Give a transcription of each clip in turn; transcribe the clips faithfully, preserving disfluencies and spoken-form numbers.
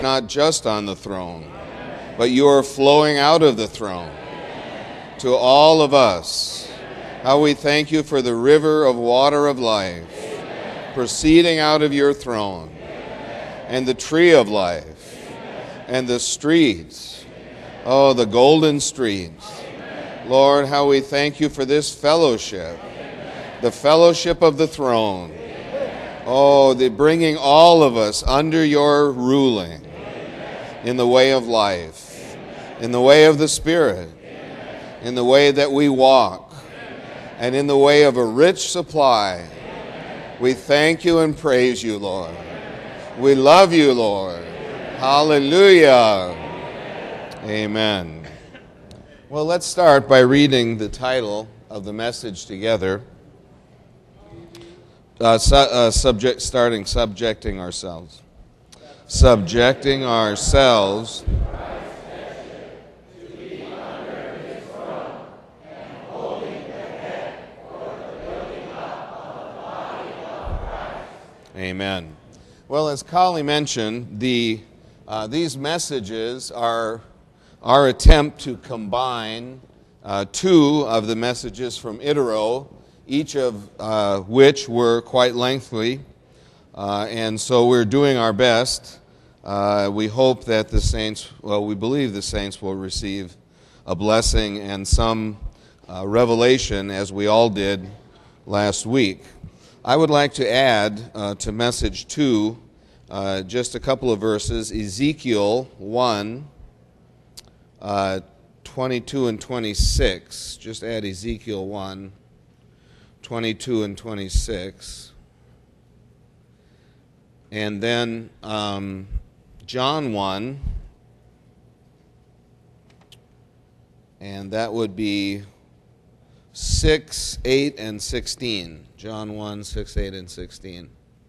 not just on the throne, but you are flowing out of the throne to all of us. How we thank you for the river of water of life proceeding out of your throne, and the tree of life, and the streets, oh, the golden streets. Lord, how we thank you for this fellowship, the fellowship of the throne. Oh, the bringing all of us under your ruling in the way of life, in the way of the Spirit, in the way that we walk, and in the way of a rich supply. We thank you and praise you, Lord. We love you, Lord. Hallelujah. Amen. Well, let's start by reading the title of the message together. Uh, su- uh, subject, starting subjecting ourselves. Subjecting ourselves Amen. Well, as Kali mentioned, the uh, these messages are our attempt to combine uh, two of the messages from Itero, each of uh, which were quite lengthy, uh, and so we're doing our best. Uh, we hope that the saints, well, we believe the saints will receive a blessing and some uh, revelation, as we all did last week. I would like to add uh, to message two uh, just a couple of verses. Ezekiel one, uh, twenty-two and twenty-six. Just add Ezekiel one, twenty-two and twenty-six. And then um, John one, and that would be six, eight, and sixteen. John one, six, eight, and sixteen.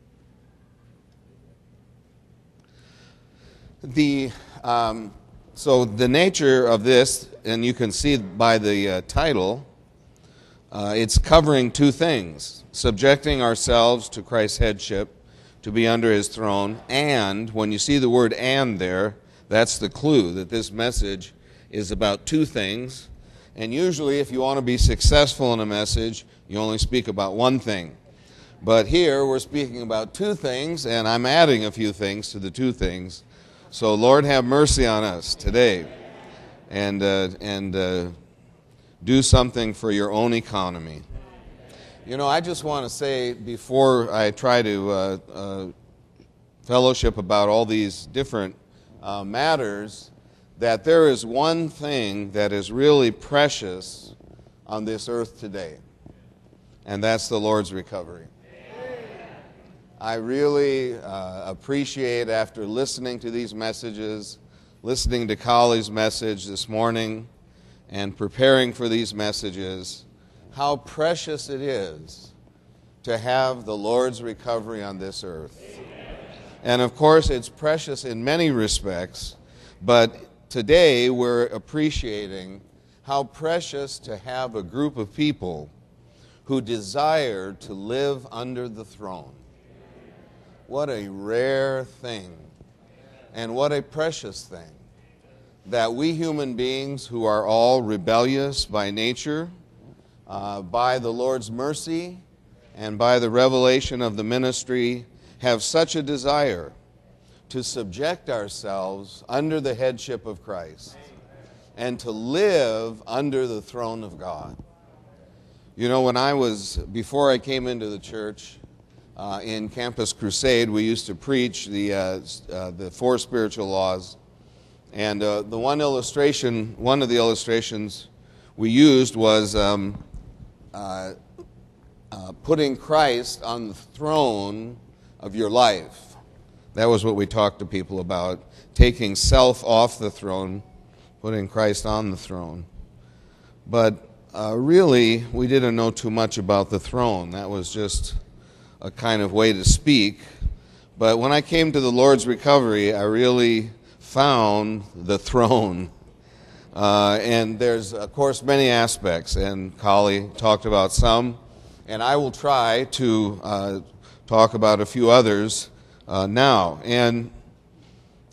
The um, so the nature of this, and you can see by the uh, title, uh, it's covering two things: subjecting ourselves to Christ's headship, to be under his throne, and when you see the word "and" there, that's the clue that this message is about two things. And usually, if you want to be successful in a message, you only speak about one thing. But here, we're speaking about two things, and I'm adding a few things to the two things. So, Lord, have mercy on us today, and uh, and uh, do something for your own economy. You know, I just want to say, before I try to uh, uh, fellowship about all these different uh, matters, that there is one thing that is really precious on this earth today, and that's the Lord's recovery. I really uh, appreciate, after listening to these messages, listening to Kali's message this morning, and preparing for these messages, how precious it is to have the Lord's recovery on this earth. And of course, it's precious in many respects, but today, we're appreciating how precious to have a group of people who desire to live under the throne. What a rare thing, and what a precious thing, that we human beings who are all rebellious by nature, uh, by the Lord's mercy, and by the revelation of the ministry, have such a desire to subject ourselves under the headship of Christ and to live under the throne of God. You know, when I was, before I came into the church, uh, in Campus Crusade, we used to preach the uh, uh, the four spiritual laws. And uh, the one illustration, one of the illustrations we used was um, uh, uh, putting Christ on the throne of your life. That was what we talked to people about, taking self off the throne, putting Christ on the throne. But uh, really, we didn't know too much about the throne. That was just a kind of way to speak. But when I came to the Lord's recovery, I really found the throne. Uh, and there's, of course, many aspects, and Kali talked about some, and I will try to uh, talk about a few others uh, now. And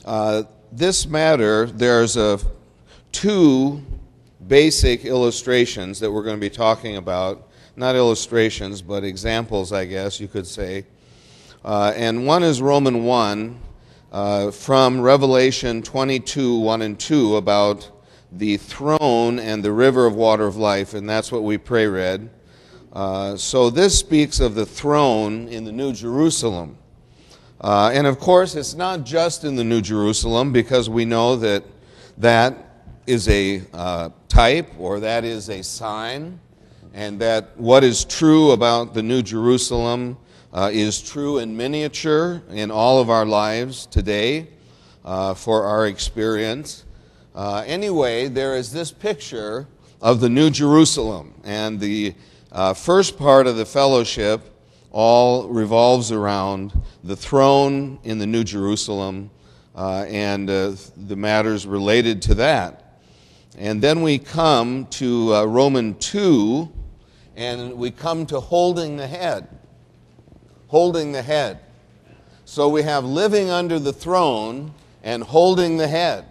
Uh, this matter, there's a, two basic illustrations that we're going to be talking about. Not illustrations, but examples, I guess you could say. Uh, and one is Romans one, uh, from Revelation twenty-two, one and two, about the throne and the river of water of life, and that's what we pray read. Uh, so this speaks of the throne in the New Jerusalem. Uh, and of course, it's not just in the New Jerusalem, because we know that that is a uh, type, or that is a sign, and that what is true about the New Jerusalem uh, is true in miniature in all of our lives today uh, for our experience. Uh, anyway, there is this picture of the New Jerusalem, and the uh, first part of the fellowship all revolves around the throne in the New Jerusalem uh, and uh, the matters related to that. And then we come to uh, Romans two, and we come to holding the head. Holding the head. So we have living under the throne and holding the head.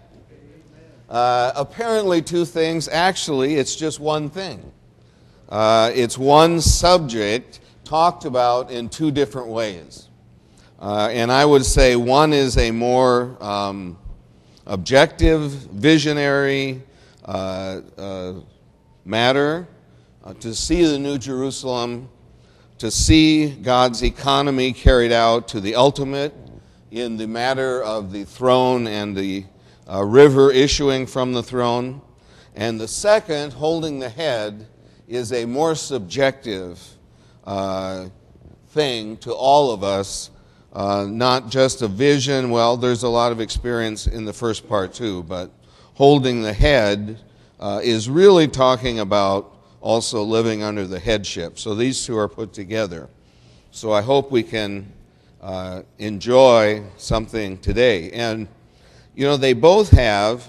Uh, apparently two things. Actually, it's just one thing. Uh, it's one subject talked about in two different ways. Uh, and I would say one is a more um, objective, visionary uh, uh, matter, uh, to see the New Jerusalem, to see God's economy carried out to the ultimate in the matter of the throne and the uh, river issuing from the throne. And the second, holding the head, is a more subjective uh, thing to all of us, uh, not just a vision. Well, there's a lot of experience in the first part too, but holding the head uh, is really talking about also living under the headship. So these two are put together. So I hope we can uh, enjoy something today. And, you know, they both have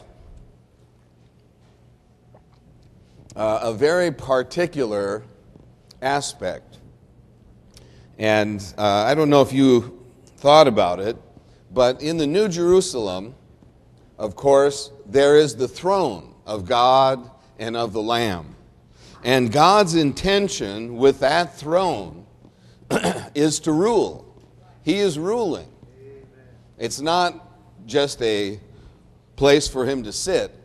uh, a very particular aspect. And uh, I don't know if you thought about it, but in the New Jerusalem, of course, there is the throne of God and of the Lamb. And God's intention with that throne is to rule. He is ruling. It's not just a place for him to sit.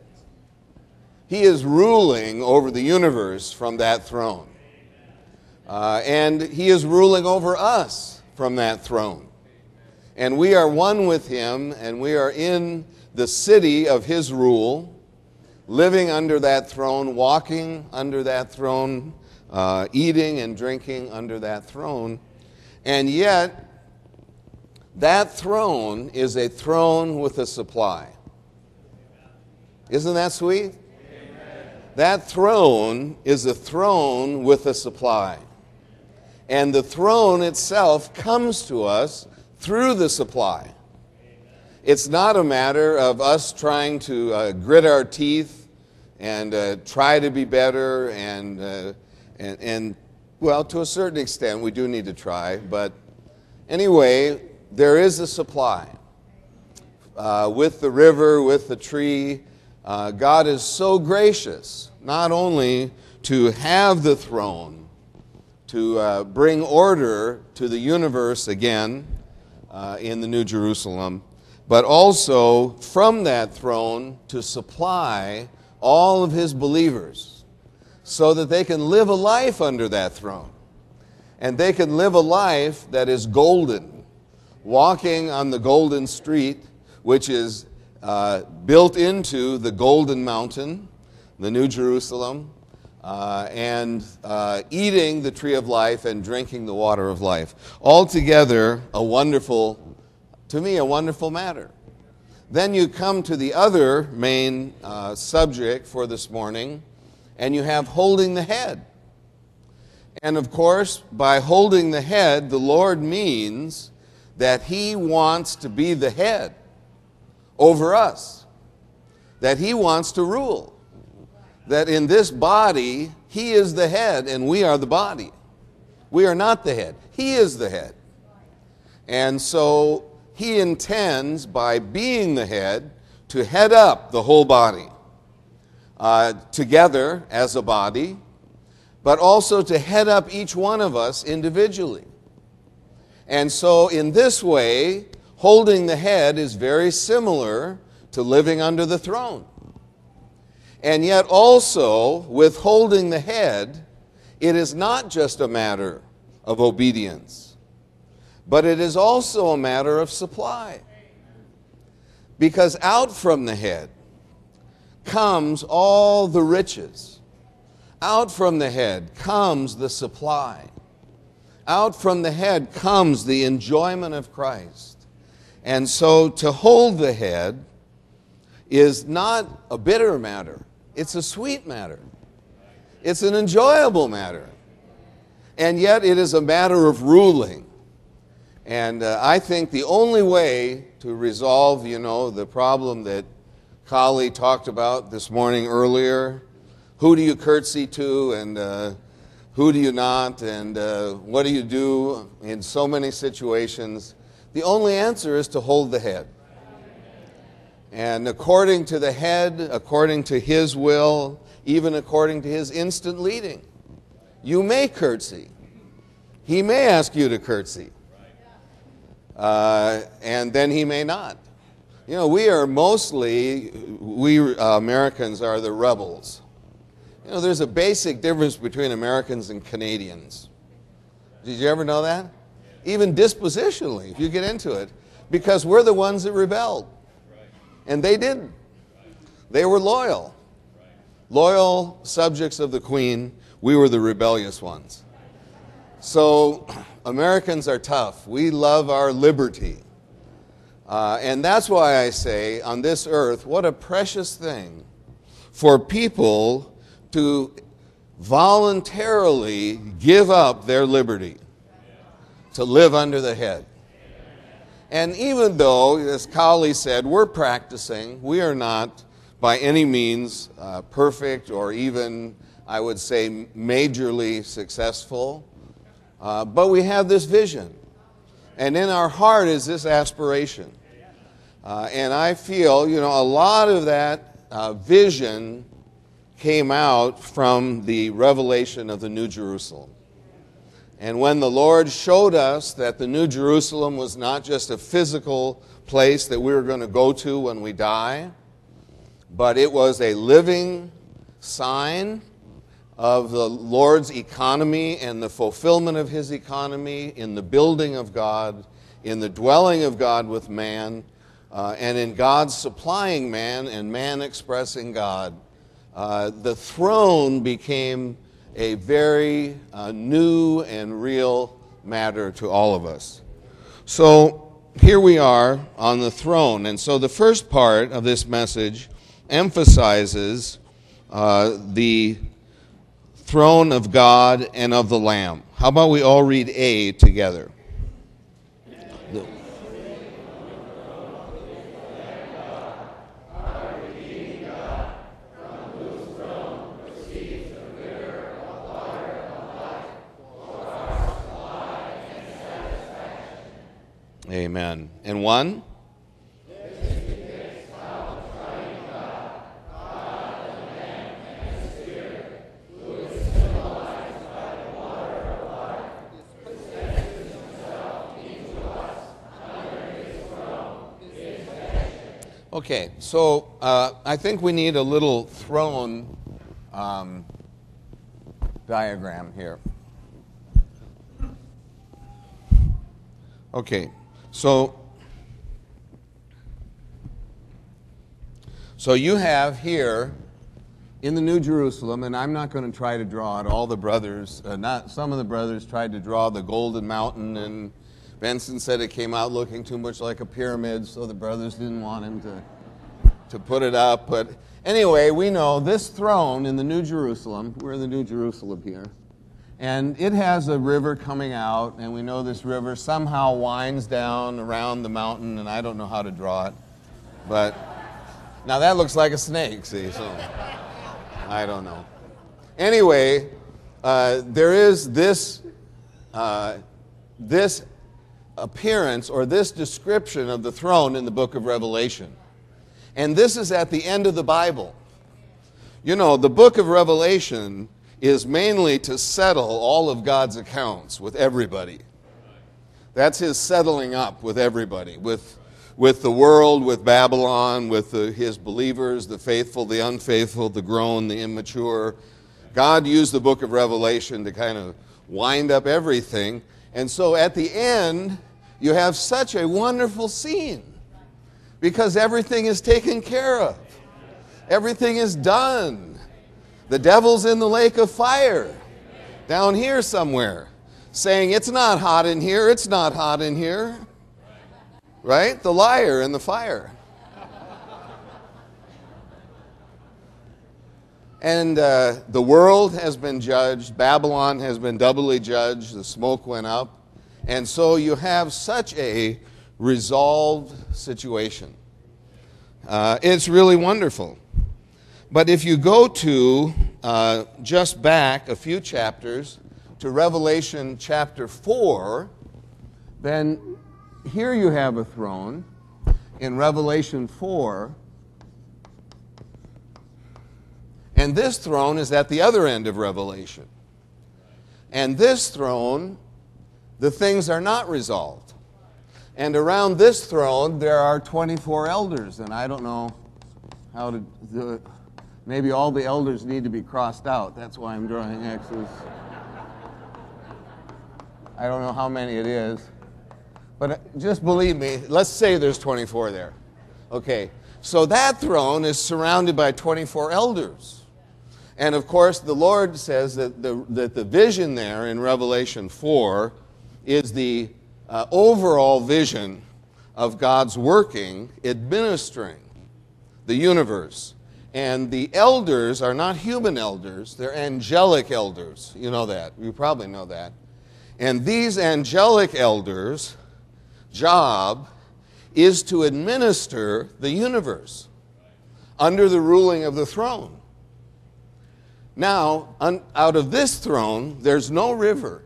He is ruling over the universe from that throne. Uh, and he is ruling over us from that throne. And we are one with him, and we are in the city of his rule, living under that throne, walking under that throne, uh, eating and drinking under that throne. And yet, that throne is a throne with a supply. Isn't that sweet? Amen. That throne is a throne with a supply. And the throne itself comes to us through the supply. It's not a matter of us trying to uh, grit our teeth and uh, try to be better, and, uh, and, and, well, to a certain extent, we do need to try. But anyway, there is a supply. Uh, with the river, with the tree, uh, God is so gracious, not only to have the throne, to uh, bring order to the universe again uh, in the New Jerusalem, but also from that throne to supply all of his believers so that they can live a life under that throne. And they can live a life that is golden, walking on the golden street, which is uh, built into the golden mountain, the New Jerusalem, uh, and uh, eating the tree of life and drinking the water of life. Altogether, a wonderful, to me, a wonderful matter. Then you come to the other main uh, subject for this morning, and you have holding the head. And of course, by holding the head, the Lord means that he wants to be the head over us, that he wants to rule, that in this body, he is the head and we are the body. We are not the head. He is the head. And so he intends, by being the head, to head up the whole body uh, together as a body, but also to head up each one of us individually. And so in this way, holding the head is very similar to living under the throne. And yet also, with holding the head, it is not just a matter of obedience, but it is also a matter of supply. Because out from the head comes all the riches. Out from the head comes the supply. Out from the head comes the enjoyment of Christ. And so to hold the head is not a bitter matter. It's a sweet matter. It's an enjoyable matter. And yet it is a matter of ruling. And uh, I think the only way to resolve, you know, the problem that Kali talked about this morning earlier, who do you curtsy to and uh, who do you not, and uh, what do you do in so many situations, the only answer is to hold the head. And according to the head, according to his will, even according to his instant leading, you may curtsy. He may ask you to curtsy. Uh, and then he may not. You know, we are mostly, we uh, Americans are the rebels. You know, there's a basic difference between Americans and Canadians. Did you ever know that? Even dispositionally, if you get into it. Because we're the ones that rebelled. And they didn't. They were loyal. Loyal subjects of the Queen. We were the rebellious ones. So Americans are tough. We love our liberty. Uh, and that's why I say, on this earth, what a precious thing for people to voluntarily give up their liberty to live under the head. And even though, as Kali said, we're practicing, we are not by any means uh, perfect or even, I would say, majorly successful. Uh, but we have this vision. And in our heart is this aspiration. Uh, and I feel, you know, a lot of that uh, vision came out from the revelation of the New Jerusalem. And when the Lord showed us that the New Jerusalem was not just a physical place that we were going to go to when we die, but it was a living sign of the Lord's economy and the fulfillment of his economy in the building of God, in the dwelling of God with man, uh, and in God supplying man and man expressing God, uh, the throne became a very uh, new and real matter to all of us. So here we are on the throne. And so the first part of this message emphasizes uh, the throne of God and of the Lamb. How about we all read A together? The Amen. And one? Okay, so uh, I think we need a little throne um, diagram here. Okay, so so you have here in the New Jerusalem, and I'm not going to try to draw it. All the brothers, uh, not some of the brothers, tried to draw the Golden Mountain, and Benson said it came out looking too much like a pyramid, so the brothers didn't want him to to put it up. But anyway, we know this throne in the New Jerusalem. We're in the New Jerusalem here. And it has a river coming out, and we know this river somehow winds down around the mountain, and I don't know how to draw it. But now that looks like a snake, see, so I don't know. Anyway, uh, there is this, uh, this appearance or this description of the throne in the book of Revelation. And this is at the end of the Bible. You know, the book of Revelation is mainly to settle all of God's accounts with everybody. That's his settling up with everybody, with, with the world, with Babylon, with the, his believers, the faithful, the unfaithful, the grown, the immature. God used the book of Revelation to kind of wind up everything. And so at the end, you have such a wonderful scene because everything is taken care of. Everything is done. The devil's in the lake of fire down here somewhere, saying, it's not hot in here, it's not hot in here. Right? The liar in the fire. And uh, the world has been judged. Babylon has been doubly judged. The smoke went up. And so you have such a resolved situation. Uh, it's really wonderful. But if you go to uh, just back a few chapters to Revelation chapter four, then here you have a throne in Revelation four. And this throne is at the other end of Revelation. And this throne, the things are not resolved. And around this throne, there are twenty-four elders. And I don't know how to do it. Maybe all the elders need to be crossed out. That's why I'm drawing X's. I don't know how many it is. But just believe me, let's say there's twenty-four there. Okay, so that throne is surrounded by twenty-four elders. And of course, the Lord says that the, that the vision there in Revelation four is the uh, overall vision of God's working, administering the universe. And the elders are not human elders, they're angelic elders. You know that. You probably know that. And these angelic elders' job is to administer the universe under the ruling of the throne. Now, un- out of this throne, there's no river,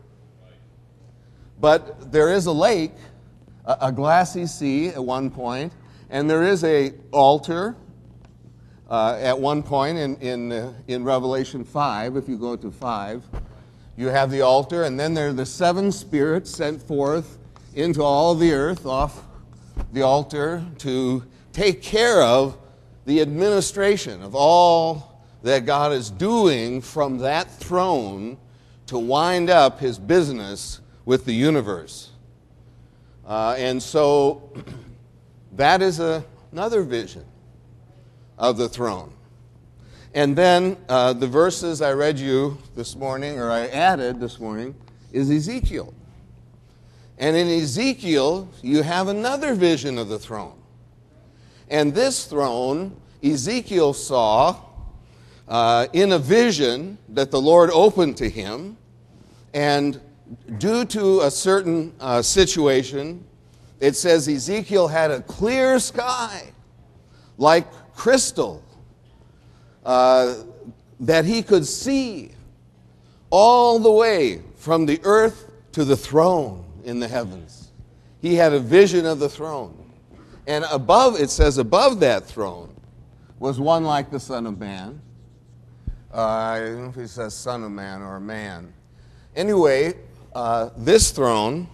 but there is a lake, a, a glassy sea at one point, and there is a altar uh, at one point in in, uh, in Revelation five. If you go to five, you have the altar, and then there are the seven spirits sent forth into all the earth off the altar to take care of the administration of all that God is doing from that throne to wind up his business with the universe. Uh, and so that is a, another vision of the throne. And then uh, the verses I read you this morning, or I added this morning, is Ezekiel. And in Ezekiel, you have another vision of the throne. And this throne, Ezekiel saw uh, in a vision that the Lord opened to him. And due to a certain uh, situation, it says Ezekiel had a clear sky, like crystal, uh, that he could see all the way from the earth to the throne in the heavens. He had a vision of the throne. And above, it says above that throne was one like the Son of Man. Uh, I don't know if it says Son of Man or man. Anyway, uh, this throne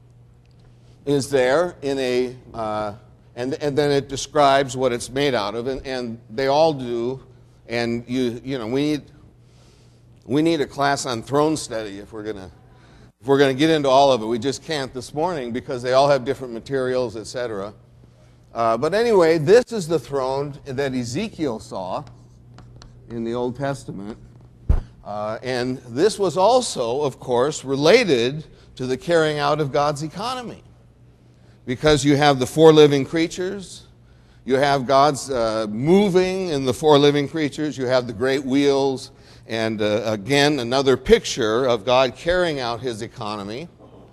is there in a, uh, and, and then it describes what it's made out of, and, and they all do. And you, you know, we need, we need a class on throne study if we're gonna, if we're gonna get into all of it. We just can't this morning because they all have different materials, et cetera. Uh, but anyway, this is the throne that Ezekiel saw in the Old Testament. Uh, and this was also, of course, related to the carrying out of God's economy. Because you have the four living creatures, you have God's uh, moving in the four living creatures, you have the great wheels, and uh, again, another picture of God carrying out his economy.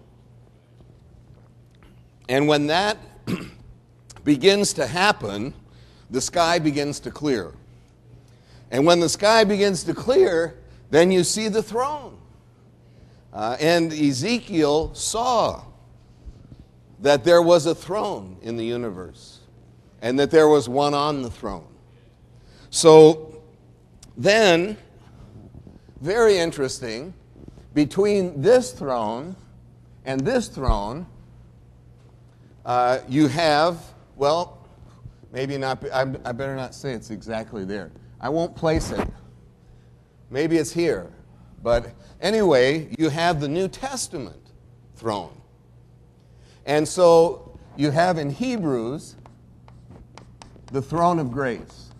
And when that begins to happen, the sky begins to clear. And when the sky begins to clear, then you see the throne. Uh, and Ezekiel saw that there was a throne in the universe and that there was one on the throne. So then, very interesting, between this throne and this throne, uh, you have, well, maybe not, I, I better not say it's exactly there. I won't place it. Maybe it's here. But anyway, you have the New Testament throne. And so you have in Hebrews the throne of grace.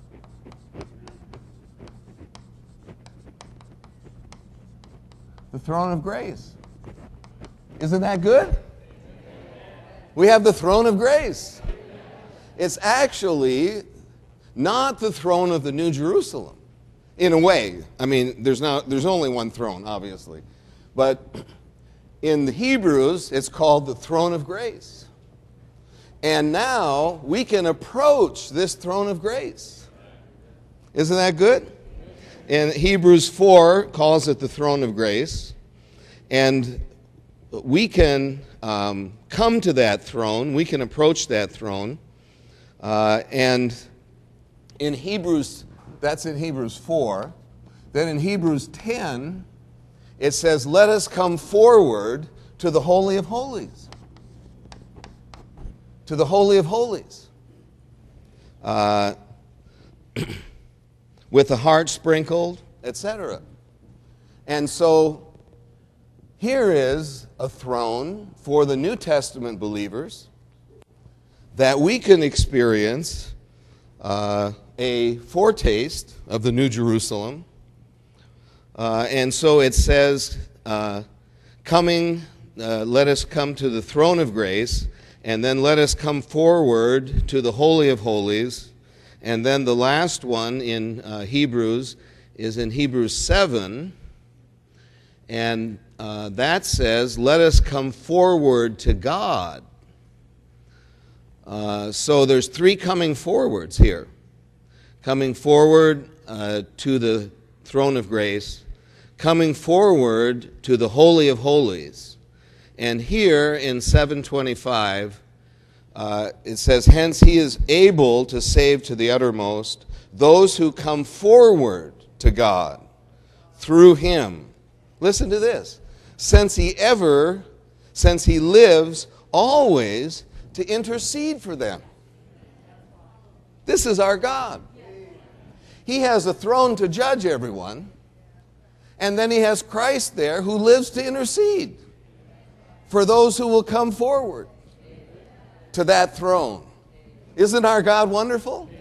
The throne of grace. Isn't that good? We have the throne of grace. It's actually not the throne of the New Jerusalem, in a way. I mean, there's not, there's only one throne, obviously. But in the Hebrews, it's called the throne of grace. And now we can approach this throne of grace. Isn't that good? And Hebrews four calls it the throne of grace. And we can um, come to that throne. We can approach that throne. Uh, and in Hebrews, that's in Hebrews four. Then in Hebrews ten, it says, let us come forward to the Holy of Holies. To the Holy of Holies. Uh, with the heart sprinkled, et cetera. And so here is a throne for the New Testament believers that we can experience uh, a foretaste of the New Jerusalem. Uh, and so it says, uh, coming, uh, let us come to the throne of grace, and then let us come forward to the Holy of Holies. And then the last one in uh, Hebrews is in Hebrews seven, and uh, that says, let us come forward to God. Uh, so there's three coming forwards here. Coming forward uh, to the throne of grace, coming forward to the Holy of Holies. And here in seven twenty-five, uh, it says, hence he is able to save to the uttermost those who come forward to God through him. Listen to this. Since he ever, since he lives always to intercede for them. This is our God. He has a throne to judge everyone, and then he has Christ there who lives to intercede for those who will come forward to that throne. Isn't our God wonderful?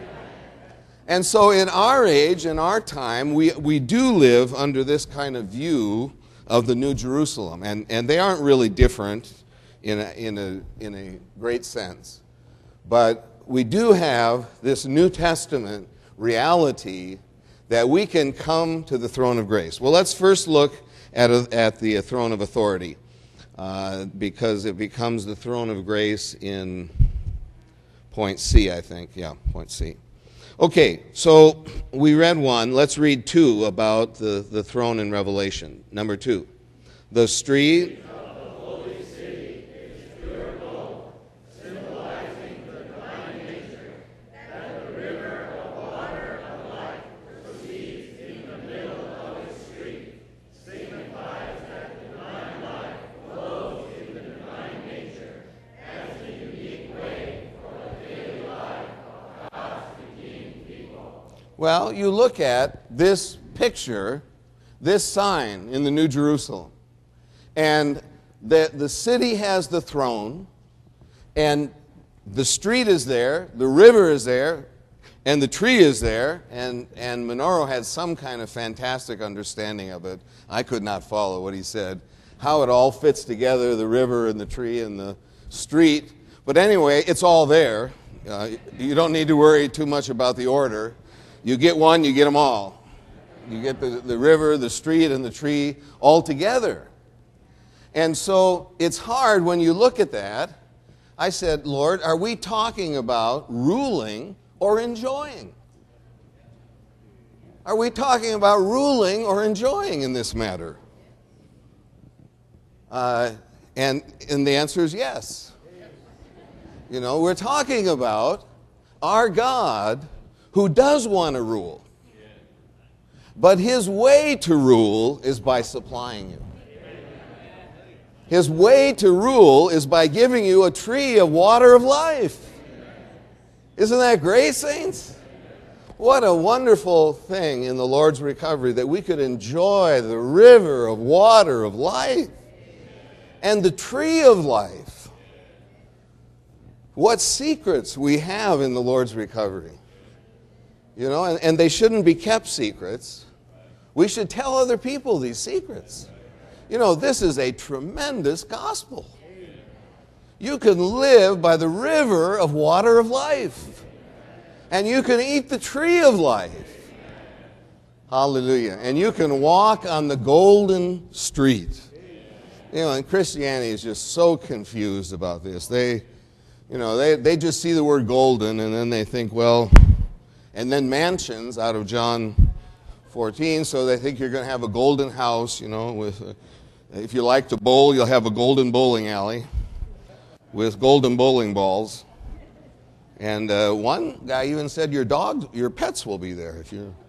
And so in our age, in our time, we, we do live under this kind of view of the New Jerusalem. And, and they aren't really different in a, in, a, in a great sense. But we do have this New Testament reality that we can come to the throne of grace. Well, let's first look at, a, at the throne of authority, uh, because it becomes the throne of grace in point C, I think. Yeah, point C. Okay, so we read one. Let's read two about the, the throne in Revelation. Number two, the street of the holy city is pure gold, symbolizing the divine nature, that the river of water of life proceeds in the middle of its street, signifies that divine life flows in the divine nature as the unique way for the daily life of God's redeemed people. Well, you look at this picture, this sign in the New Jerusalem, and the, the city has the throne, and the street is there, the river is there, and the tree is there, and, and Minoru had some kind of fantastic understanding of it. I could not follow what he said, how it all fits together, the river and the tree and the street. But anyway, it's all there. Uh, you don't need to worry too much about the order. You get one, you get them all. You get the, the river, the street, and the tree all together. And so it's hard when you look at that. I said, Lord, are we talking about ruling or enjoying? Are we talking about ruling or enjoying in this matter? Uh, and, and the answer is yes. You know, we're talking about our God who does want to rule. But his way to rule is by supplying you. His way to rule is by giving you a tree of water of life. Isn't that great, saints? What a wonderful thing in the Lord's recovery that we could enjoy the river of water of life and the tree of life. What secrets we have in the Lord's recovery. You know, and, and they shouldn't be kept secrets. We should tell other people these secrets. You know, this is a tremendous gospel. You can live by the river of water of life. And you can eat the tree of life. Hallelujah. And you can walk on the golden street. You know, and Christianity is just so confused about this. They, you know, they, they just see the word golden and then they think, well, and then mansions out of John fourteen, so they think you're going to have a golden house, you know, with, a, if you like to bowl, you'll have a golden bowling alley with golden bowling balls. And uh, one guy even said your dog, your pets will be there if you're.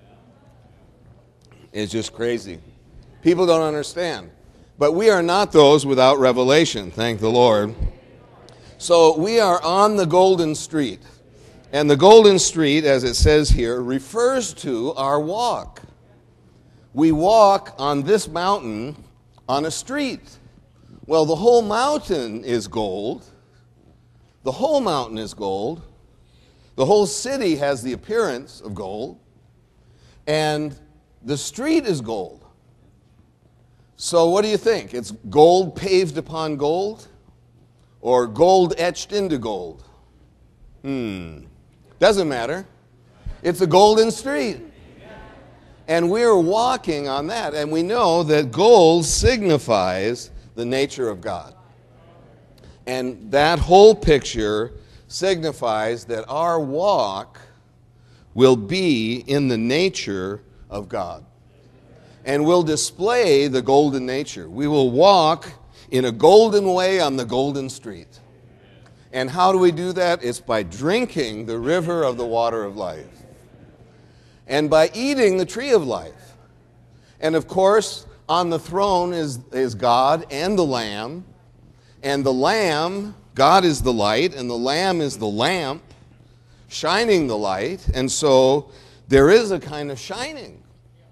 It's just crazy. People don't understand. But we are not those without revelation, thank the Lord. So we are on the golden street. And the golden street, as it says here, refers to our walk. We walk on this mountain on a street. Well, the whole mountain is gold. The whole mountain is gold. The whole city has the appearance of gold, and the street is gold. So what do you think? It's gold paved upon gold, or gold etched into gold? Hmm. Doesn't matter. It's a golden street. And we're walking on that, and we know that gold signifies the nature of God. And that whole picture signifies that our walk will be in the nature of God. And will display the golden nature. We will walk in a golden way on the golden street. And how do we do that? It's by drinking the river of the water of life. And by eating the tree of life. And of course, on the throne is, is God and the Lamb. And the Lamb, God is the light, and the Lamb is the lamp, shining the light. And so there is a kind of shining.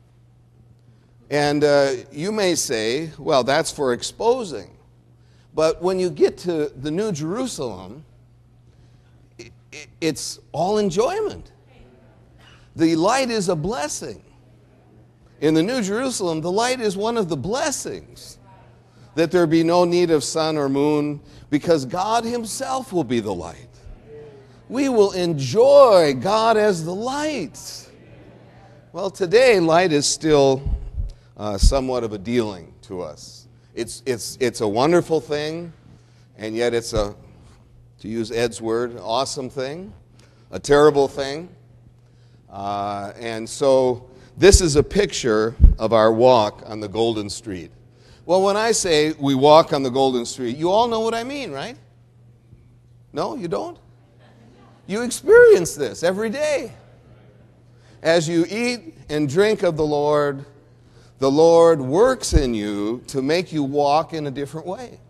And uh, you may say, well, that's for exposing. But when you get to the New Jerusalem, it, it, it's all enjoyment. The light is a blessing. In the New Jerusalem, the light is one of the blessings. That there be no need of sun or moon, because God himself will be the light. We will enjoy God as the light. Well, today, light is still uh, somewhat of a dealing to us. It's, it's, it's a wonderful thing, and yet it's a, to use Ed's word, awesome thing, a terrible thing. Uh, and so this is a picture of our walk on the golden street. Well, when I say we walk on the golden street, you all know what I mean, right? No, you don't? You experience this every day. As you eat and drink of the Lord, the Lord works in you to make you walk in a different way.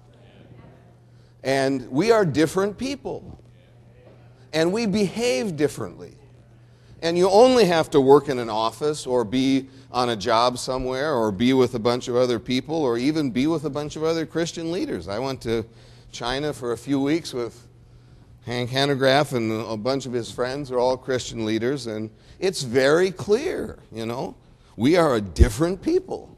And we are different people. And we behave differently. And you only have to work in an office or be on a job somewhere or be with a bunch of other people or even be with a bunch of other Christian leaders. I went to China for a few weeks with Hank Hanegraaff and a bunch of his friends are all Christian leaders, and it's very clear, you know, we are a different people.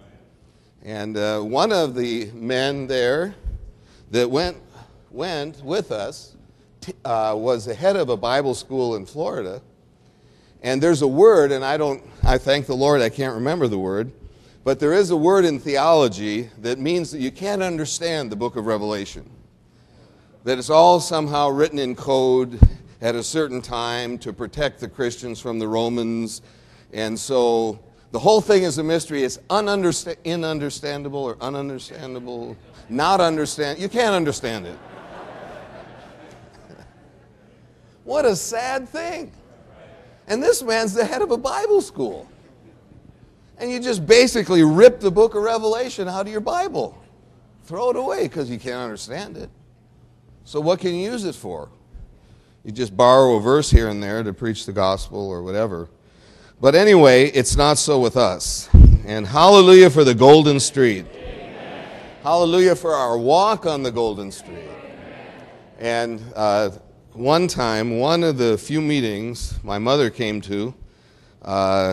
And uh, one of the men there that went, went with us t- uh, was the head of a Bible school in Florida. And there's a word, and I don't, I thank the Lord I can't remember the word, but there is a word in theology that means that you can't understand the book of Revelation. That it's all somehow written in code at a certain time to protect the Christians from the Romans. And so the whole thing is a mystery. It's unundersta- inunderstandable or ununderstandable, not understand. You can't understand it. What a sad thing. And this man's the head of a Bible school. And you just basically rip the book of Revelation out of your Bible. Throw it away because you can't understand it. So what can you use it for? You just borrow a verse here and there to preach the gospel or whatever. But anyway, it's not so with us. And hallelujah for the golden street. Amen. Hallelujah for our walk on the golden street. Amen. And uh, one time, one of the few meetings my mother came to, uh,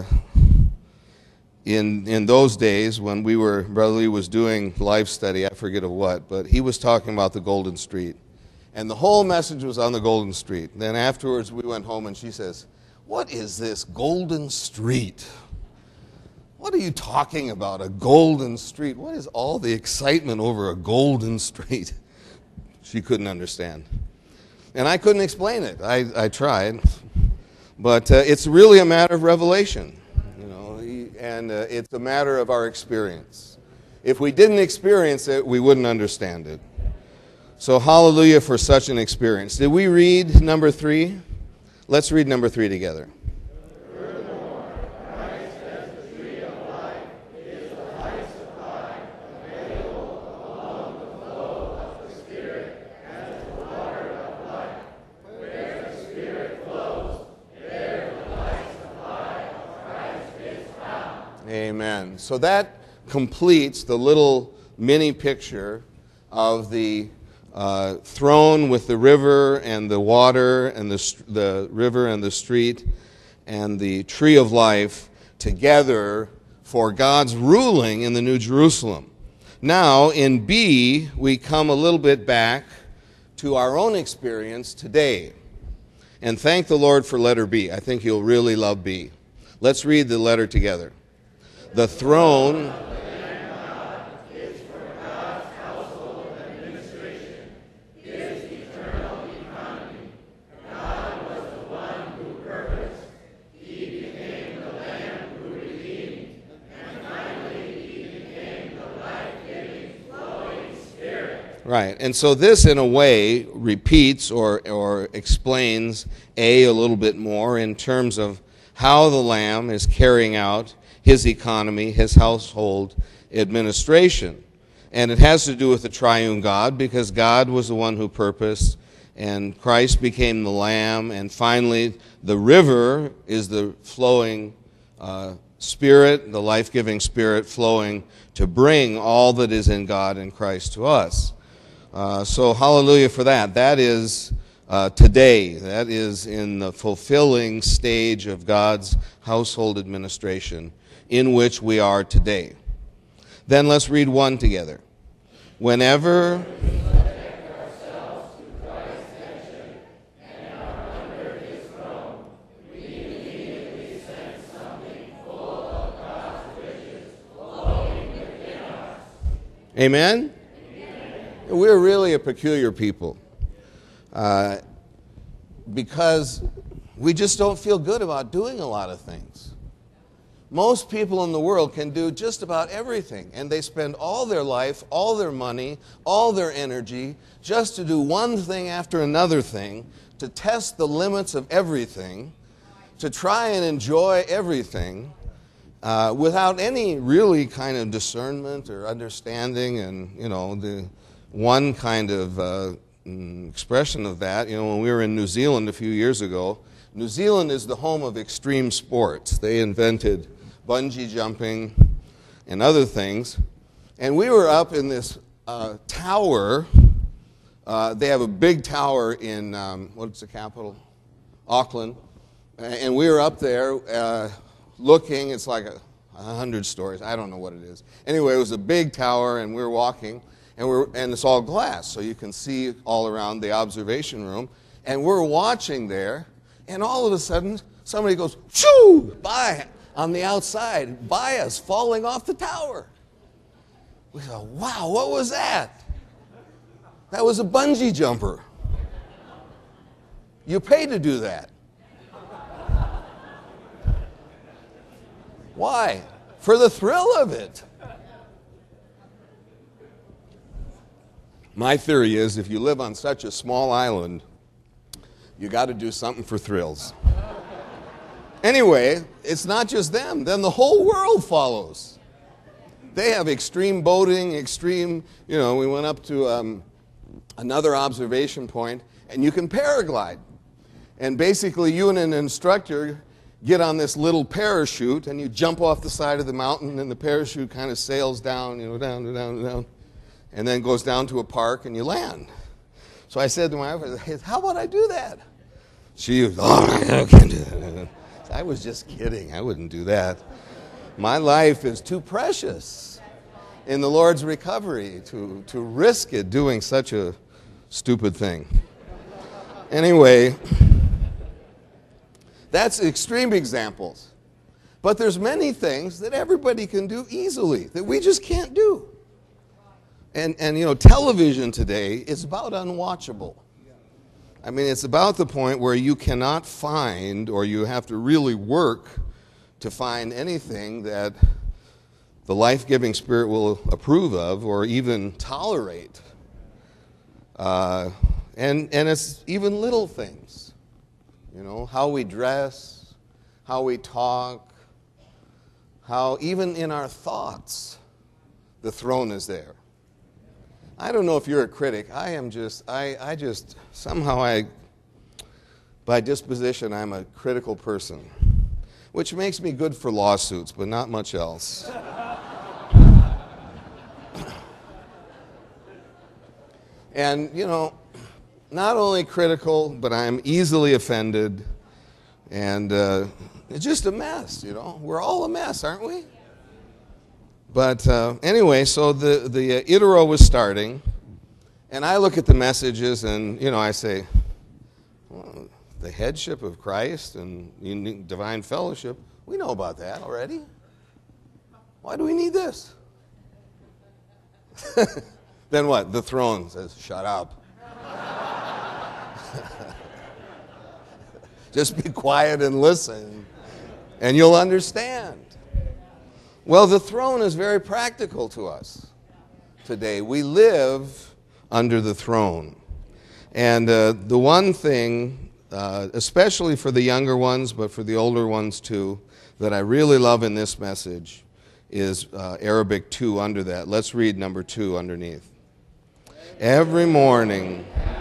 in in those days when we were, Brother Lee was doing life study, I forget of what, but he was talking about the golden street. And the whole message was on the golden street. Then afterwards we went home and she says, "What is this golden street? What are you talking about, a golden street? What is all the excitement over a golden street?" She couldn't understand. And I couldn't explain it. I, I tried. But uh, it's really a matter of revelation, you know, and uh, it's a matter of our experience. If we didn't experience it, we wouldn't understand it. So hallelujah for such an experience. Did we read number three? Let's read number three together. Furthermore, Christ as the tree of life is the life supply available along the flow of the Spirit as the water of life. Where the Spirit flows, there the life supply of Christ is found. Amen. So that completes the little mini picture of the Uh, throne with the river and the water and the, the river and the street and the tree of life together for God's ruling in the New Jerusalem. Now, in B, we come a little bit back to our own experience today. And thank the Lord for letter B. I think you'll really love B. Let's read the letter together. The throne... Right, and so this in a way repeats or, or explains A a little bit more in terms of how the Lamb is carrying out his economy, his household administration. And it has to do with the triune God, because God was the one who purposed, and Christ became the Lamb, and finally the river is the flowing uh, Spirit, the life-giving Spirit flowing to bring all that is in God and Christ to us. Uh, so hallelujah for that. That is uh, today. That is in the fulfilling stage of God's household administration in which we are today. Then let's read one together. Whenever... Amen? We're really a peculiar people uh, because we just don't feel good about doing a lot of things. Most people in the world can do just about everything, and they spend all their life, all their money, all their energy just to do one thing after another thing, to test the limits of everything, to try and enjoy everything, uh, without any really kind of discernment or understanding. And, you know, the one kind of uh, expression of that, you know, when we were in New Zealand a few years ago, New Zealand is the home of extreme sports. They invented bungee jumping and other things. And we were up in this uh, tower. Uh, they have a big tower in, um, what's the capital? Auckland. And we were up there uh, looking. It's like a, a hundred stories. I don't know what it is. Anyway, it was a big tower, and we were walking. And, we're, and it's all glass, so you can see all around the observation room. And we're watching there, and all of a sudden, somebody goes, shoo, by on the outside, by us, falling off the tower. We thought, wow, what was that? That was a bungee jumper. You pay to do that. Why? For the thrill of it. My theory is if you live on such a small island, You got to do something for thrills. Anyway, it's not just them. Then the whole world follows. They have extreme boating, extreme, you know, we went up to um, another observation point, and you can paraglide. And basically, you and an instructor get on this little parachute, and you jump off the side of the mountain, and the parachute kind of sails down, you know, down, down, down, and then goes down to a park, and you land. So I said to my wife, hey, how about I do that? She was, oh, I can't do that. I was just kidding. I wouldn't do that. My life is too precious in the Lord's recovery to, to risk it doing such a stupid thing. Anyway, that's extreme examples. But there's many things that everybody can do easily that we just can't do. And, and you know, television today is about unwatchable. I mean, it's about the point where you cannot find, or you have to really work to find anything that the life-giving Spirit will approve of or even tolerate. Uh, and, and it's even little things. You know, how we dress, how we talk, how even in our thoughts, the throne is there. I don't know if you're a critic. I am just, I, I just, somehow I, by disposition, I'm a critical person, which makes me good for lawsuits, but not much else. And, you know, not only critical, but I'm easily offended, and uh, it's just a mess, you know. We're all a mess, aren't we? But uh, anyway, so the, the uh, Itero was starting, and I look at the messages, and, you know, I say, well, the headship of Christ and unique divine fellowship, we know about that already. Why do we need this? Then what? The throne says, shut up. Just be quiet and listen, and you'll understand. Well, the throne is very practical to us today. We live under the throne. And uh, the one thing, uh, especially for the younger ones, but for the older ones too, that I really love in this message is uh, Arabic two under that. Let's read number two underneath. Every morning...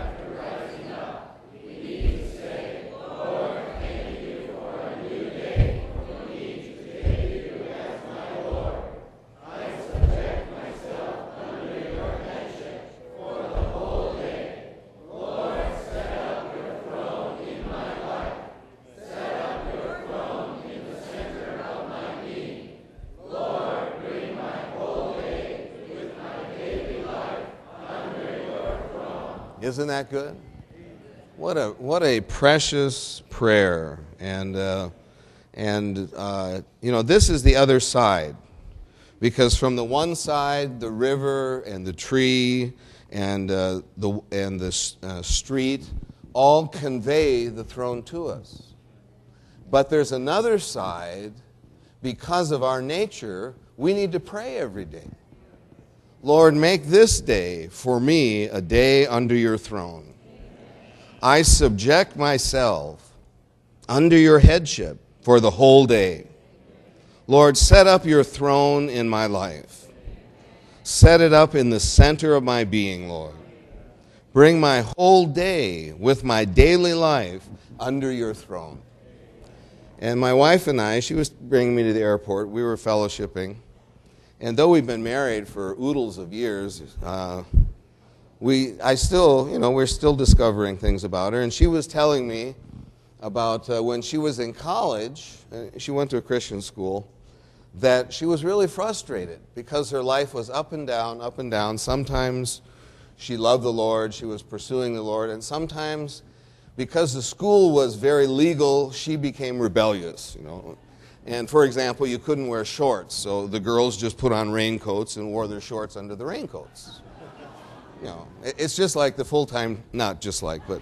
Isn't that good? What a what a precious prayer, and uh, and uh, you know, this is the other side, because from the one side, the river and the tree and uh, the and the uh, street all convey the throne to us. But there's another side. Because of our nature, we need to pray every day. Lord, make this day for me a day under your throne. I subject myself under your headship for the whole day. Lord, set up your throne in my life. Set it up in the center of my being, Lord. Bring my whole day with my daily life under your throne. And my wife and I, she was bringing me to the airport. We were fellowshipping. And though we've been married for oodles of years, uh, we, I still, you know, we're still discovering things about her. And she was telling me about uh, when she was in college, uh, she went to a Christian school, that she was really frustrated because her life was up and down, up and down. Sometimes she loved the Lord, she was pursuing the Lord, and sometimes because the school was very legal, she became rebellious, you know. And for example, you couldn't wear shorts, so the girls just put on raincoats and wore their shorts under the raincoats. You know, it's just like the full-time, not just like, but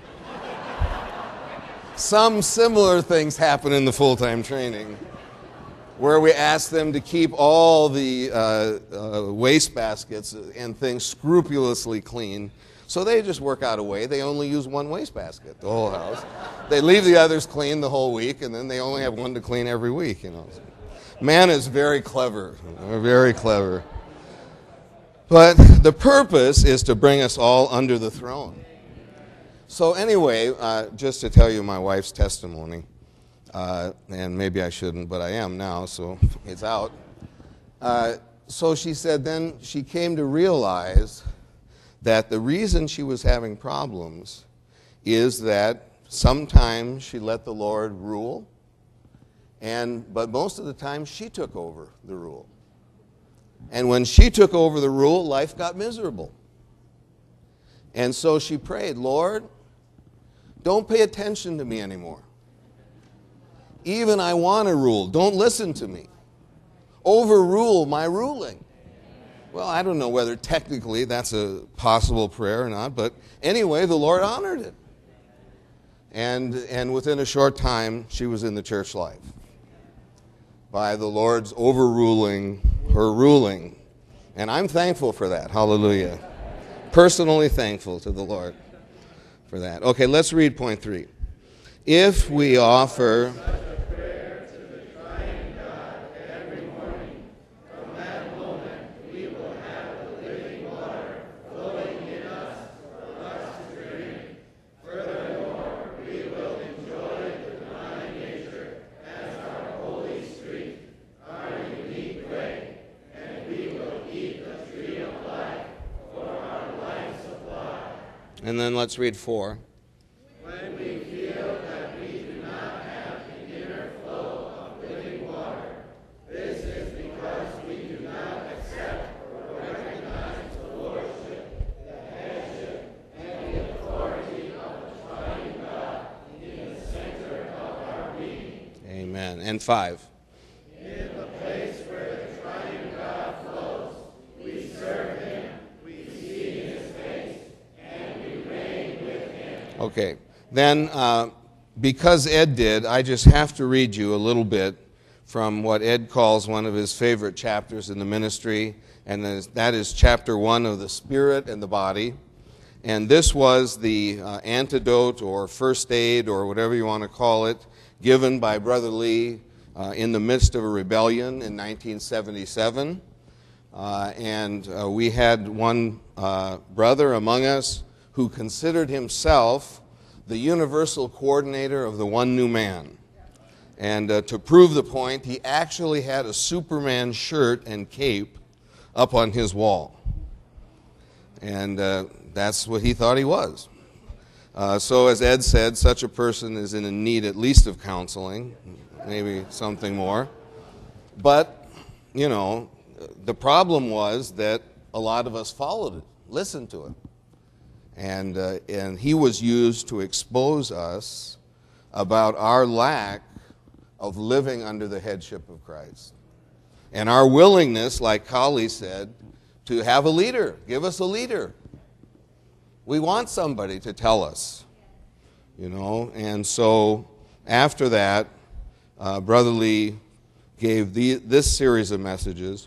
some similar things happen in the full-time training, where we ask them to keep all the uh, uh, waste baskets and things scrupulously clean, So they just work out a way. They only use one wastebasket, the whole house. They leave the others clean the whole week, and then they only have one to clean every week, you know. Man is very clever, very clever. But the purpose is to bring us all under the throne. So anyway, uh, just to tell you my wife's testimony, uh, and maybe I shouldn't, but I am now, so it's out. Uh, so she said then she came to realize that the reason she was having problems is that sometimes she let the Lord rule, and but most of the time she took over the rule. And when she took over the rule, life got miserable. And so she prayed, Lord, don't pay attention to me anymore. Even I want to rule. Don't listen to me. Overrule my ruling. Well, I don't know whether technically that's a possible prayer or not, but anyway, the Lord honored it. And, and within a short time, she was in the church life by the Lord's overruling her ruling. And I'm thankful for that. Hallelujah. Personally thankful to the Lord for that. Okay, let's read point three. If we offer... And then let's read four. When we feel that we do not have the inner flow of living water, this is because we do not accept or recognize the lordship, the headship, and the authority of the triune God in the center of our being. Amen. And five. In the place where the triune God flows, we serve Him, we see His face, and we reign with Him. Okay. Then, uh, because Ed did, I just have to read you a little bit from what Ed calls one of his favorite chapters in the ministry, and that is chapter one of the Spirit and the Body. And this was the uh, antidote or first aid or whatever you want to call it, given by Brother Lee uh, in the midst of a rebellion in nineteen seventy-seven. Uh, and uh, we had one uh, brother among us who considered himself the universal coordinator of the one new man. And uh, to prove the point, he actually had a Superman shirt and cape up on his wall. And uh, that's what he thought he was. Uh, so as Ed said, such a person is in need at least of counseling, maybe something more. But, you know, the problem was that a lot of us followed it, listened to it. And, uh, and he was used to expose us about our lack of living under the headship of Christ. And our willingness, like Kali said, to have a leader. Give us a leader. We want somebody to tell us, you know. And so after that, uh, Brother Lee gave the, this series of messages.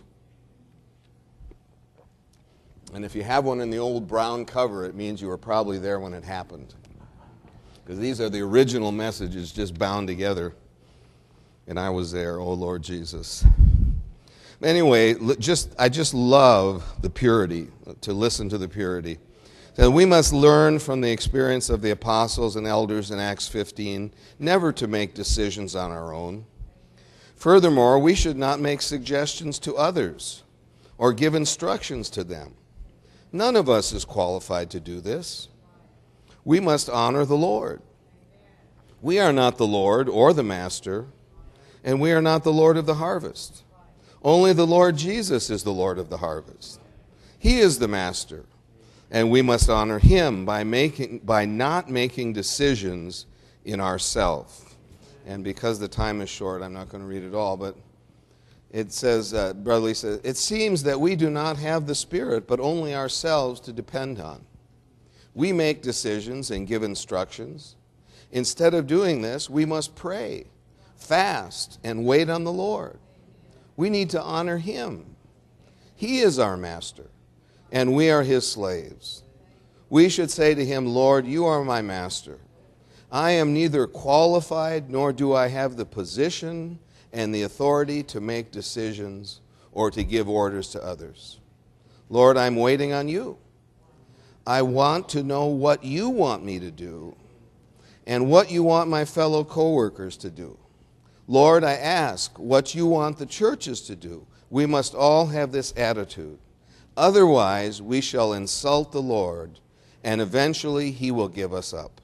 And if you have one in the old brown cover, it means you were probably there when it happened. Because these are the original messages just bound together. And I was there, oh Lord Jesus. Anyway, just I just love the purity, to listen to the purity. So we must learn from the experience of the apostles and elders in Acts fifteen, never to make decisions on our own. Furthermore, we should not make suggestions to others or give instructions to them. None of us is qualified to do this. We must honor the Lord. We are not the Lord or the Master, and we are not the Lord of the harvest. Only the Lord Jesus is the Lord of the harvest. He is the Master, and we must honor Him by making by not making decisions in ourselves. And because the time is short, I'm not going to read it all, but it says, uh, Brother Lee says, it seems that we do not have the Spirit, but only ourselves to depend on. We make decisions and give instructions. Instead of doing this, we must pray, fast, and wait on the Lord. We need to honor Him. He is our Master, and we are His slaves. we should say to him, Lord, you are my master. I am neither qualified nor do I have the position and the authority to make decisions or to give orders to others. Lord, I'm waiting on you. I want to know what you want me to do and what you want my fellow co-workers to do. Lord, I ask what you want the churches to do. We must all have this attitude. Otherwise, we shall insult the Lord, and eventually he will give us up.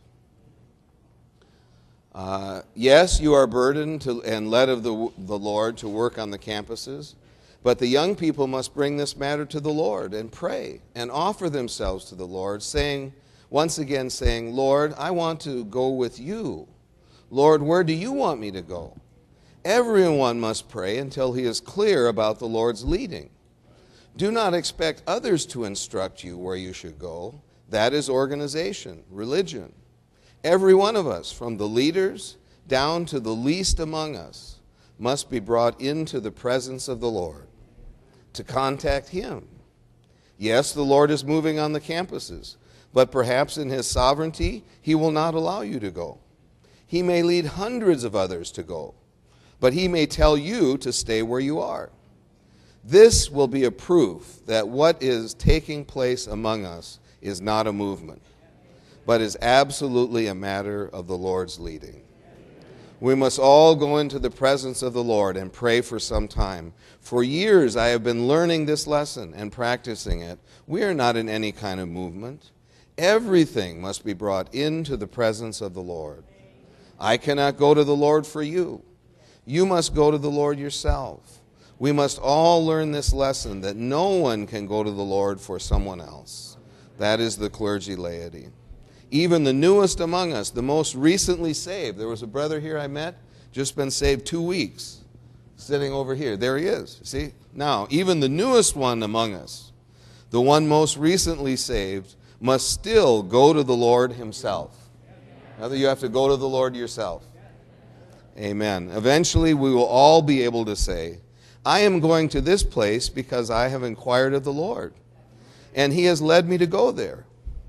Uh, yes, you are burdened to, and led of the, the Lord to work on the campuses, but the young people must bring this matter to the Lord and pray and offer themselves to the Lord, saying, once again saying, Lord, I want to go with you. Lord, where do you want me to go? Everyone must pray until he is clear about the Lord's leading. Do not expect others to instruct you where you should go. That is organization, religion. Every one of us, from the leaders down to the least among us, must be brought into the presence of the Lord to contact him. Yes, the Lord is moving on the campuses, but perhaps in his sovereignty, he will not allow you to go. He may lead hundreds of others to go, but he may tell you to stay where you are. This will be a proof that what is taking place among us is not a movement, but is absolutely a matter of the Lord's leading. We must all go into the presence of the Lord and pray for some time. For years I have been learning this lesson and practicing it. We are not in any kind of movement. Everything must be brought into the presence of the Lord. I cannot go to the Lord for you. You must go to the Lord yourself. We must all learn this lesson that no one can go to the Lord for someone else. That is the clergy laity. Even the newest among us, the most recently saved. There was a brother here I met, just been saved two weeks, sitting over here. There he is. See? Now, even the newest one among us, the one most recently saved, must still go to the Lord himself. Now, you have to go to the Lord yourself. Amen. Eventually, we will all be able to say, I am going to this place because I have inquired of the Lord, and he has led me to go there.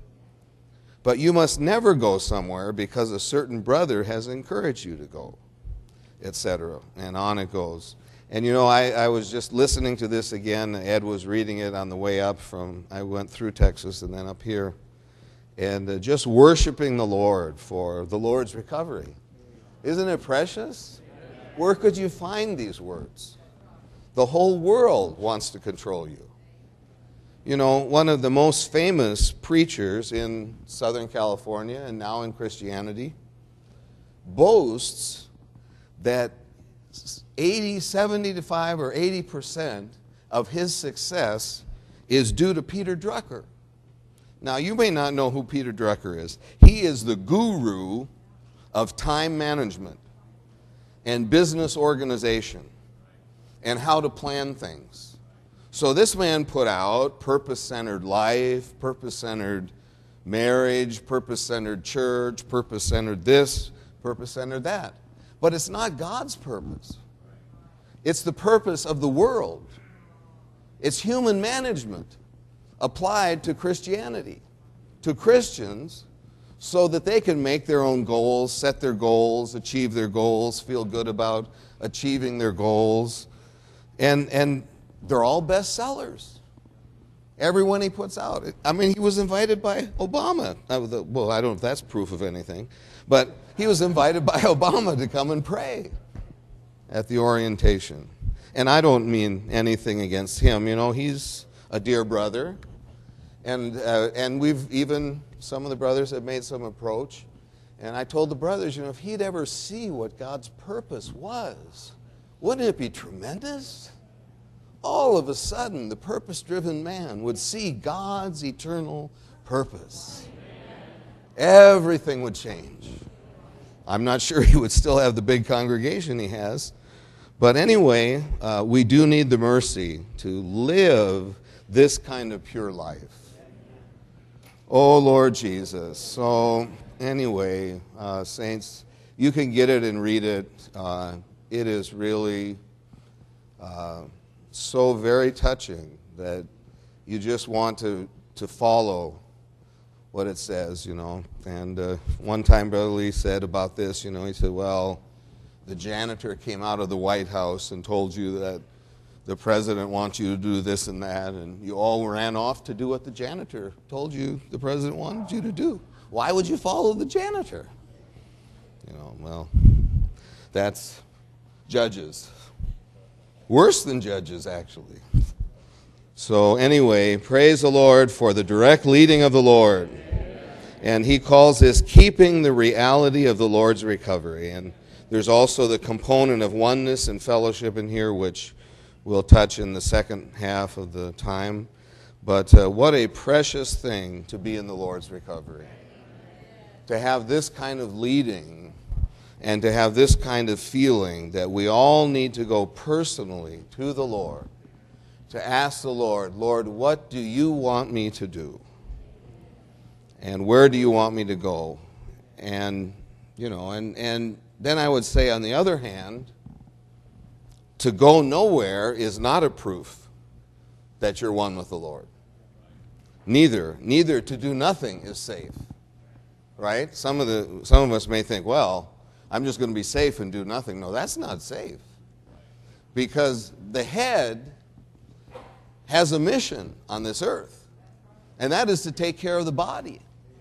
But you must never go somewhere because a certain brother has encouraged you to go, et cetera. And on it goes. And you know, I, I was just listening to this again. Ed was reading it on the way up from, I went through Texas and then up here. And uh, just worshiping the Lord for the Lord's recovery. Isn't it precious? Where could you find these words? The whole world wants to control you. You know, one of the most famous preachers in Southern California and now in Christianity boasts that eighty, seventy-five or eighty percent of his success is due to Peter Drucker. Now, you may not know who Peter Drucker is. He is the guru of time management and business organization and how to plan things. So this man put out purpose-centered life, purpose-centered marriage, purpose-centered church, purpose-centered this, purpose-centered that. But it's not God's purpose. It's the purpose of the world. It's human management applied to Christianity, to Christians, so that they can make their own goals, set their goals, achieve their goals, feel good about achieving their goals. And, and they're all bestsellers. Everyone he puts out. I mean, he was invited by Obama. Well, I don't know if that's proof of anything, but he was invited by Obama to come and pray at the orientation. And I don't mean anything against him. You know, he's a dear brother. And, uh, and we've even, some of the brothers have made some approach. And I told the brothers, you know, if he'd ever see what God's purpose was, wouldn't it be tremendous? All of a sudden, the purpose-driven man would see God's eternal purpose. Everything would change. I'm not sure he would still have the big congregation he has. But anyway, uh, we do need the mercy to live this kind of pure life. Oh, Lord Jesus. So anyway, uh, saints, you can get it and read it. Uh, it is really uh, so very touching that you just want to, to follow what it says, you know. And uh, one time Brother Lee said about this, you know, he said, well, the janitor came out of the White House and told you that the president wants you to do this and that, and you all ran off to do what the janitor told you the president wanted you to do. Why would you follow the janitor? You know, well, that's judges. Worse than judges, actually. So anyway, praise the Lord for the direct leading of the Lord. And he calls this keeping the reality of the Lord's recovery. And there's also the component of oneness and fellowship in here, which we'll touch in the second half of the time. But uh, what a precious thing to be in the Lord's recovery. To have this kind of leading and to have this kind of feeling that we all need to go personally to the Lord, to ask the Lord, Lord, what do you want me to do? And where do you want me to go? And, you know, and, and then I would say on the other hand, to go nowhere is not a proof that you're one with the Lord. Neither, neither to do nothing is safe. Right? Some of the some of us may think, well, I'm just going to be safe and do nothing. No, that's not safe. Because the head has a mission on this earth, and that is to take care of the body.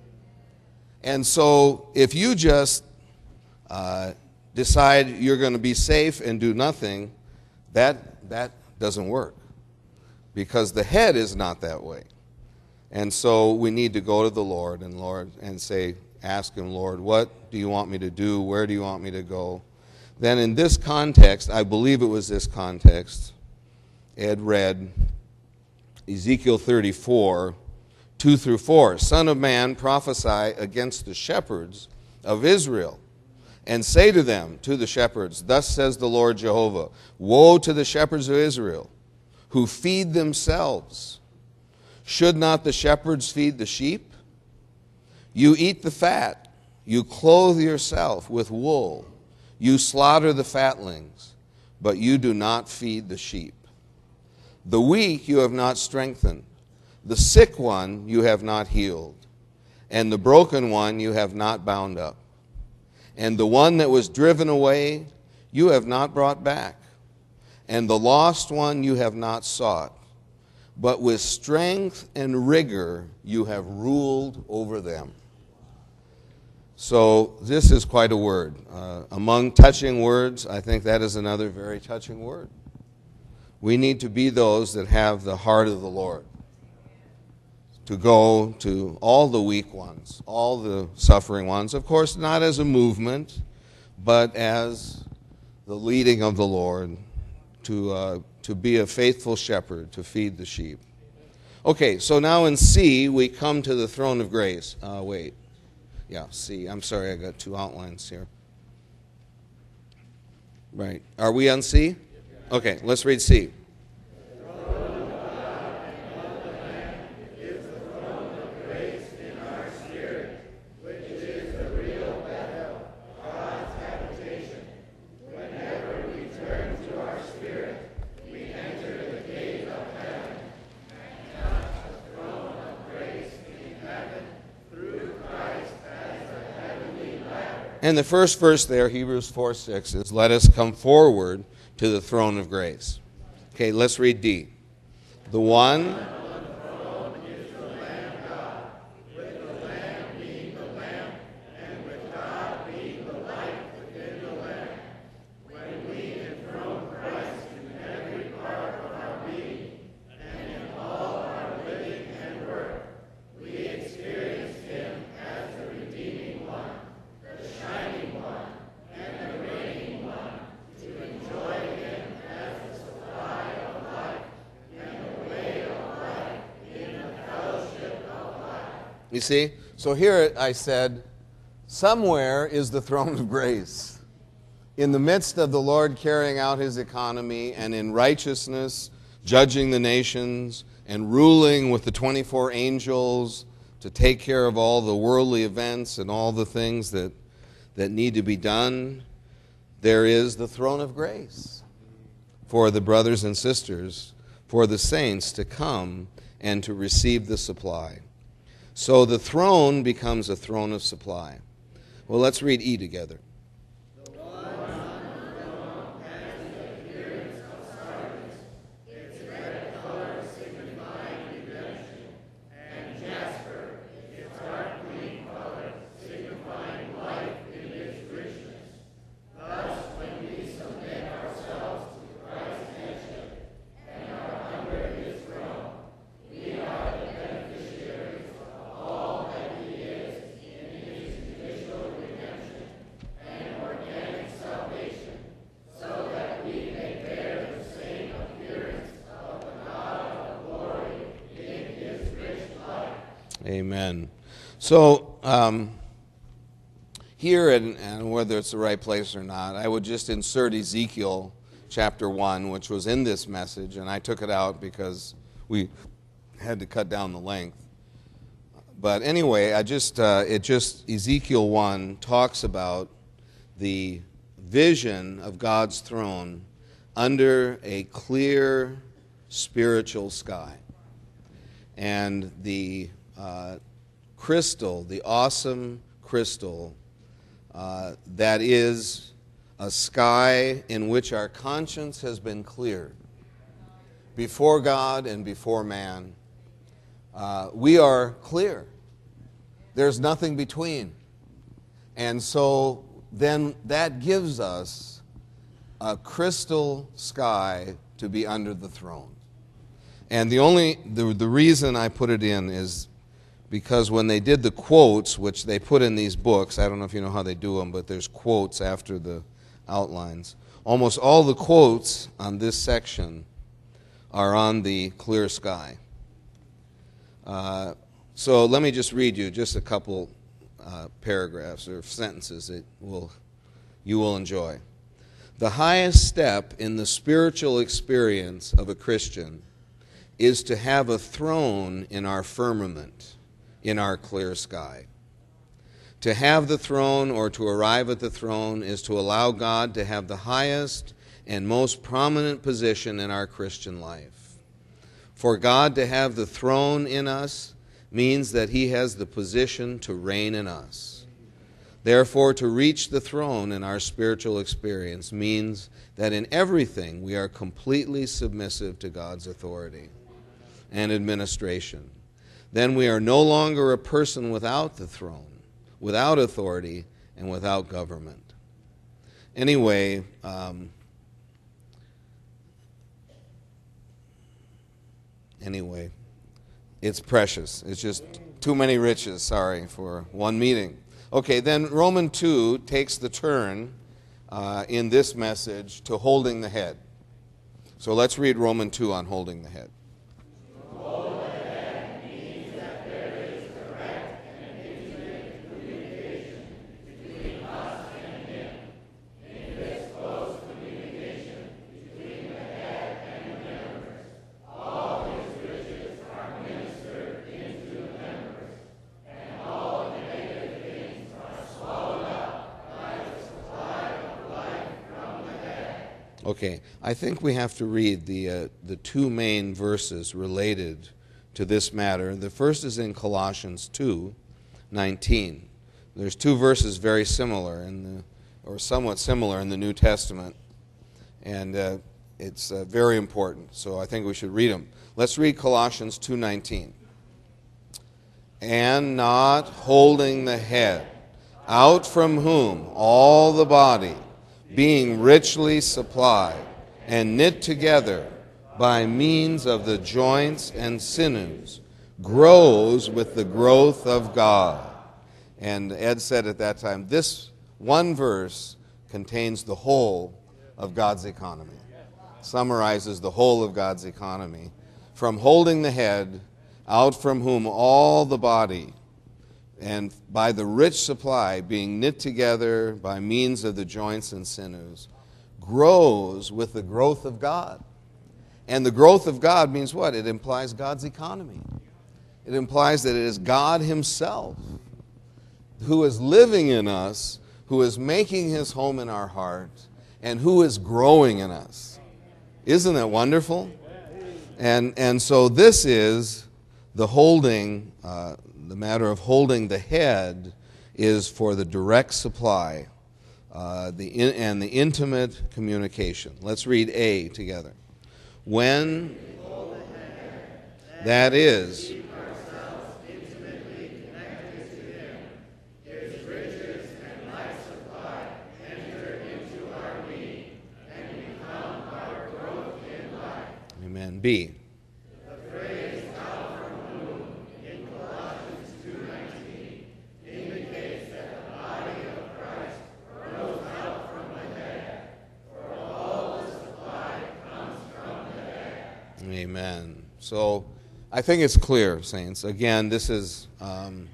And so if you just uh, decide you're going to be safe and do nothing, that that doesn't work, because the head is not that way. And so we need to go to the Lord and Lord and say, ask him, Lord, what do you want me to do? Where do you want me to go? Then in this context, I believe it was this context, Ed read Ezekiel thirty-four, two through four. Son of man, prophesy against the shepherds of Israel, and say to them, to the shepherds, thus says the Lord Jehovah, woe to the shepherds of Israel, who feed themselves. Should not the shepherds feed the sheep? You eat the fat, you clothe yourself with wool, you slaughter the fatlings, but you do not feed the sheep. The weak you have not strengthened, the sick one you have not healed, and the broken one you have not bound up. And the one that was driven away you have not brought back, and the lost one you have not sought. But with strength and rigor you have ruled over them. So this is quite a word. Uh, among touching words, I think that is another very touching word. We need to be those that have the heart of the Lord, to go to all the weak ones, all the suffering ones, of course not as a movement, but as the leading of the Lord, to uh, to be a faithful shepherd, to feed the sheep. Okay, so now in C, we come to the throne of grace. Uh, wait. Yeah, C. I'm sorry, I got two outlines here. Right. Are we on C? Okay, let's read C. And the first verse there, Hebrews four six, is let us come forward to the throne of grace. Okay, let's read D. The one... You see? So here I said, somewhere is the throne of grace. In the midst of the Lord carrying out his economy and in righteousness, judging the nations and ruling with the twenty-four angels to take care of all the worldly events and all the things that, that need to be done, there is the throne of grace for the brothers and sisters, for the saints to come and to receive the supply. So the throne becomes a throne of supply. Well, let's read E together. Amen. So um, here, and, and whether it's the right place or not, I would just insert Ezekiel chapter one, which was in this message, and I took it out because we had to cut down the length. But anyway, I just uh, it just Ezekiel one talks about the vision of God's throne under a clear spiritual sky, and the Uh, crystal, the awesome crystal uh, that is a sky in which our conscience has been cleared before God and before man. Uh, we are clear. There's nothing between. And so then that gives us a crystal sky to be under the throne. And the only the, the reason I put it in is because when they did the quotes, which they put in these books, I don't know if you know how they do them, but there's quotes after the outlines. Almost all the quotes on this section are on the clear sky. Uh, so let me just read you just a couple uh, paragraphs or sentences that will you will enjoy. The highest step in the spiritual experience of a Christian is to have a throne in our firmament, in our clear sky. To have the throne or to arrive at the throne is to allow God to have the highest and most prominent position in our Christian life. For God to have the throne in us means that He has the position to reign in us. Therefore, to reach the throne in our spiritual experience means that in everything we are completely submissive to God's authority and administration. Then we are no longer a person without the throne, without authority, and without government. Anyway, um, anyway, it's precious. It's just too many riches, sorry, for one meeting. Okay, then Romans two takes the turn uh, in this message to holding the head. So let's read Romans two on holding the head. Okay, I think we have to read the uh, the two main verses related to this matter. The first is in Colossians two nineteen. There's two verses very similar in the, or somewhat similar in the New Testament, and uh, it's uh, very important. So I think we should read them. Let's read Colossians two nineteen. And not holding the head, out from whom all the body, being richly supplied and knit together by means of the joints and sinews, grows with the growth of God. And Ed said at that time, this one verse contains the whole of God's economy, summarizes the whole of God's economy. From holding the head, out from whom all the body, and by the rich supply being knit together by means of the joints and sinews, grows with the growth of God. And the growth of God means what? It implies God's economy. It implies that it is God Himself who is living in us, who is making His home in our heart, and who is growing in us. Isn't that wonderful? And, and so this is the holding uh, the matter of holding the head is for the direct supply uh, the in, and the intimate communication. Let's read A together. When, that is, Amen. B. The phrase "out from whom" in Colossians two nineteen indicates that the body of Christ grows out from the head, for all the supply comes from the head. Amen. So I think it's clear, saints. Again, this is um,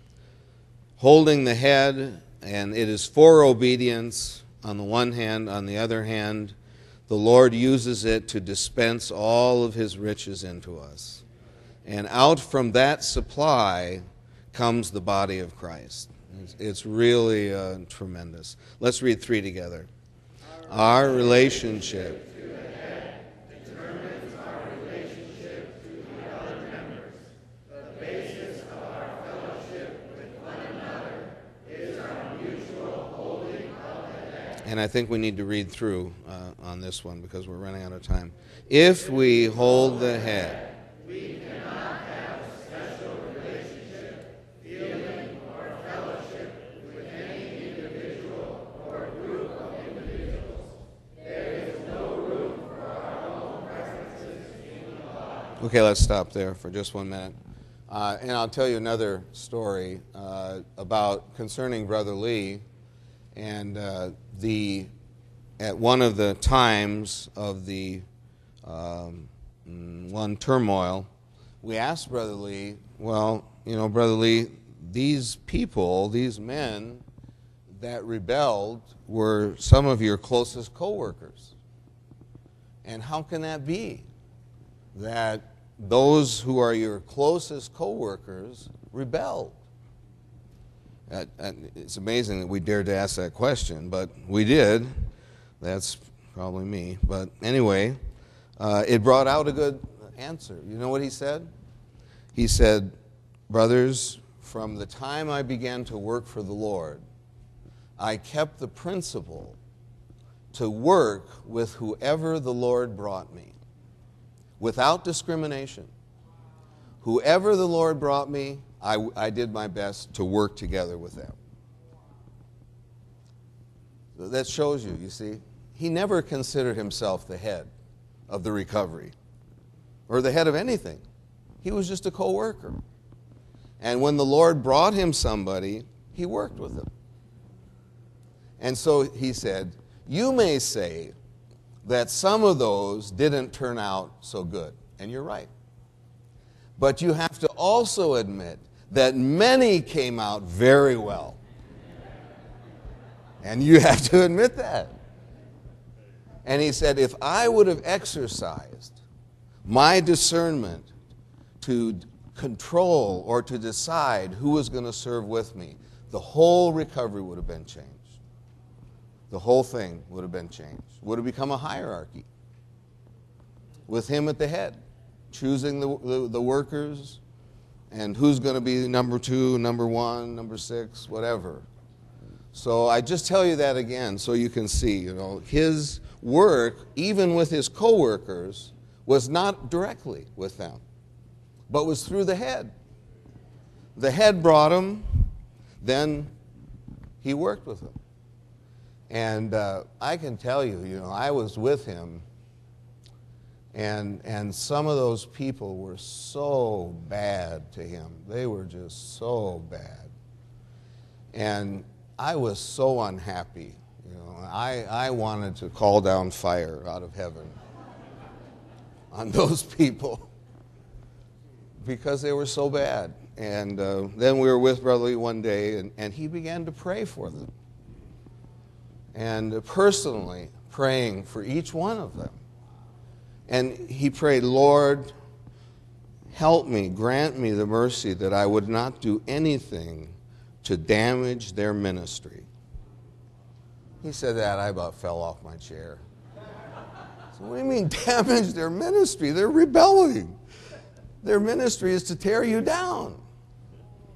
holding the head, and it is for obedience on the one hand. On the other hand, the Lord uses it to dispense all of his riches into us. And out from that supply comes the body of Christ. It's, it's really uh, tremendous. Let's read three together. Our relationship to the head determines our relationship to the other members. The basis of our fellowship with one another is our mutual holding of the head. And I think we need to read through uh, on this one because we're running out of time. If we hold the head, we cannot have a special relationship, feeling, or fellowship with any individual or group of individuals. There is no room for our own preferences in the body. okay, let's stop there for just one minute. Uh, and I'll tell you another story uh, about concerning Brother Lee. And uh, the at one of the times of the um, one turmoil, we asked Brother Lee, well, you know, Brother Lee, these people, these men that rebelled were some of your closest co-workers. And how can that be? That those who are your closest co-workers rebelled? Uh, it's amazing that we dared to ask that question, but we did. That's probably me. But anyway, uh, it brought out a good answer. You know what he said? He said, brothers, from the time I began to work for the Lord, I kept the principle to work with whoever the Lord brought me, without discrimination. Whoever the Lord brought me, I, I did my best to work together with them. That shows you, you see. He never considered himself the head of the recovery or the head of anything. He was just a co-worker. And when the Lord brought him somebody, he worked with them. And so he said, you may say that some of those didn't turn out so good. And you're right. But you have to also admit that many came out very well. And you have to admit that. And he said, if I would have exercised my discernment to control or to decide who was going to serve with me, the whole recovery would have been changed. The whole thing would have been changed. Would have become a hierarchy with him at the head, choosing the, the, the workers and who's going to be number two, number one, number six, whatever. So I just tell you that again so you can see, you know, his work, even with his co-workers, was not directly with them, but was through the head. The head brought him, then he worked with them. And uh, I can tell you, you know, I was with him, and and some of those people were so bad to him. They were just so bad. And I was so unhappy. You know, I, I wanted to call down fire out of heaven on those people because they were so bad. And uh, then we were with Brother Lee one day, and, and he began to pray for them. And personally praying for each one of them. And he prayed, Lord, help me, grant me the mercy that I would not do anything to damage their ministry. He said that, I about fell off my chair. So what do you mean damage their ministry? They're rebelling. Their ministry is to tear you down.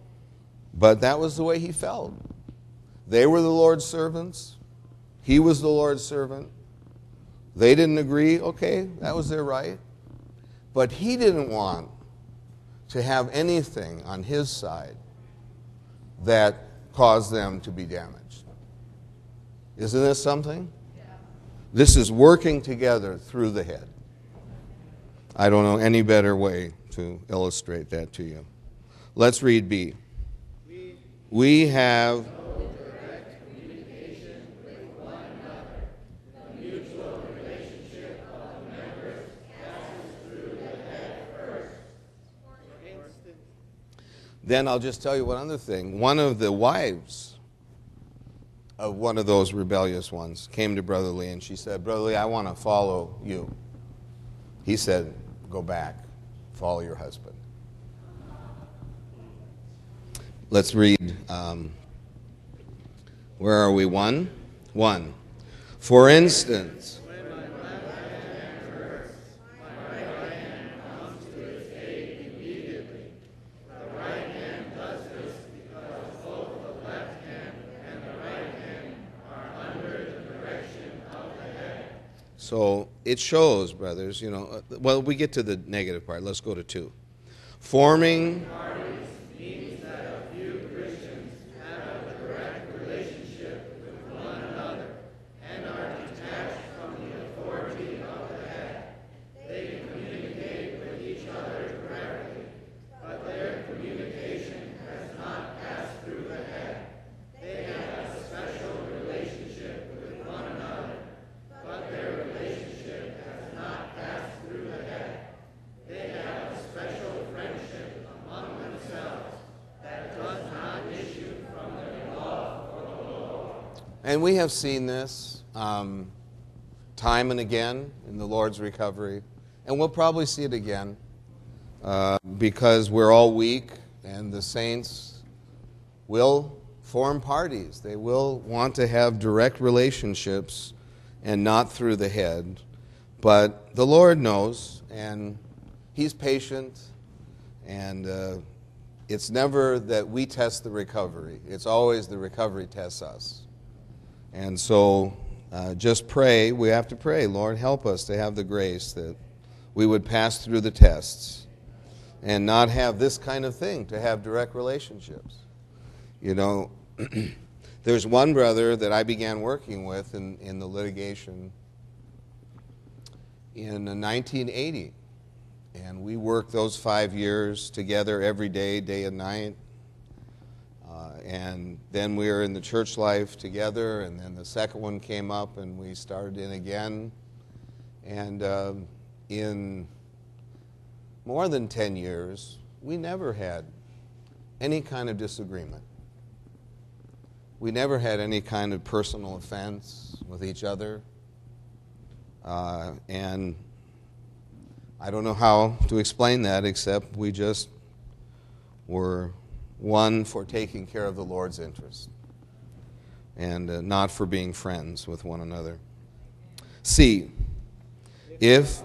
But that was the way he felt. They were the Lord's servants. He was the Lord's servant. They didn't agree. Okay, that was their right. But he didn't want to have anything on his side that caused them to be damaged. Isn't this something? Yeah. This is working together through the head. I don't know any better way to illustrate that to you. Let's read B. We, we have no direct communication with one another. The mutual relationship of the members passes through the head first. For instance. Then I'll just tell you one other thing. One of the wives of one of those rebellious ones came to Brother Lee and she said, Brother Lee, I want to follow you. He said, go back, follow your husband. Let's read, um, where are we? One? One. For instance, so it shows, brothers, you know, well, we get to the negative part. Let's go to two. Forming parties means that a few Christians have a direct relationship with one another and are detached from the authority of the head. They can communicate with each other directly, but their communication has not passed through the head. They have a special relationship with one another, but their relationship has not passed through the head. They have a special friendship among themselves that does not issue from their love for the Lord. And we have seen this um, time and again in the Lord's recovery, and we'll probably see it again uh, because we're all weak, and the saints will form parties. They will want to have direct relationships and not through the head. But the Lord knows, and He's patient, and uh, it's never that we test the recovery. It's always the recovery tests us. And so uh, just pray. We have to pray, Lord, help us to have the grace that we would pass through the tests and not have this kind of thing, to have direct relationships. You know, there's one brother that I began working with in, in the litigation in nineteen eighty. And we worked those five years together every day, day and night. Uh, and then we were in the church life together, and then the second one came up, and we started in again. And uh, in more than ten years, we never had any kind of disagreement. We never had any kind of personal offense with each other. Uh, and I don't know how to explain that, except we just were one for taking care of the Lord's interest and uh, not for being friends with one another. C, if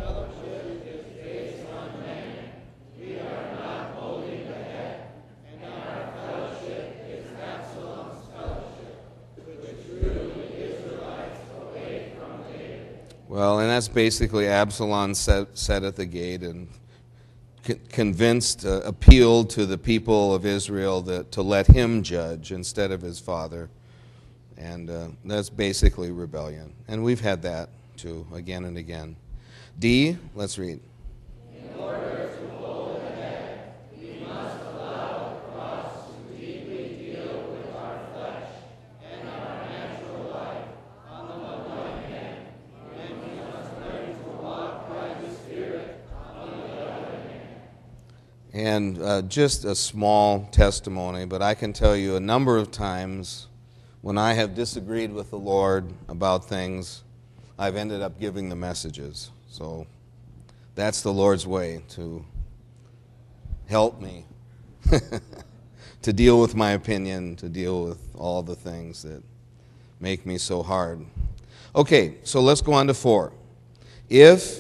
Well, and that's basically Absalom sat, sat at the gate and con- convinced, uh, appealed to the people of Israel that, to let him judge instead of his father. And uh, that's basically rebellion. And we've had that, too, again and again. D, let's read. In order to hold the head, we must allow the cross to deeply deal with our flesh and our natural life on the one hand, and we must learn to walk by the Spirit on the other hand. And uh, just a small testimony, but I can tell you a number of times when I have disagreed with the Lord about things, I've ended up giving the messages. So that's the Lord's way to help me to deal with my opinion, to deal with all the things that make me so hard. Okay, so let's go on to four. If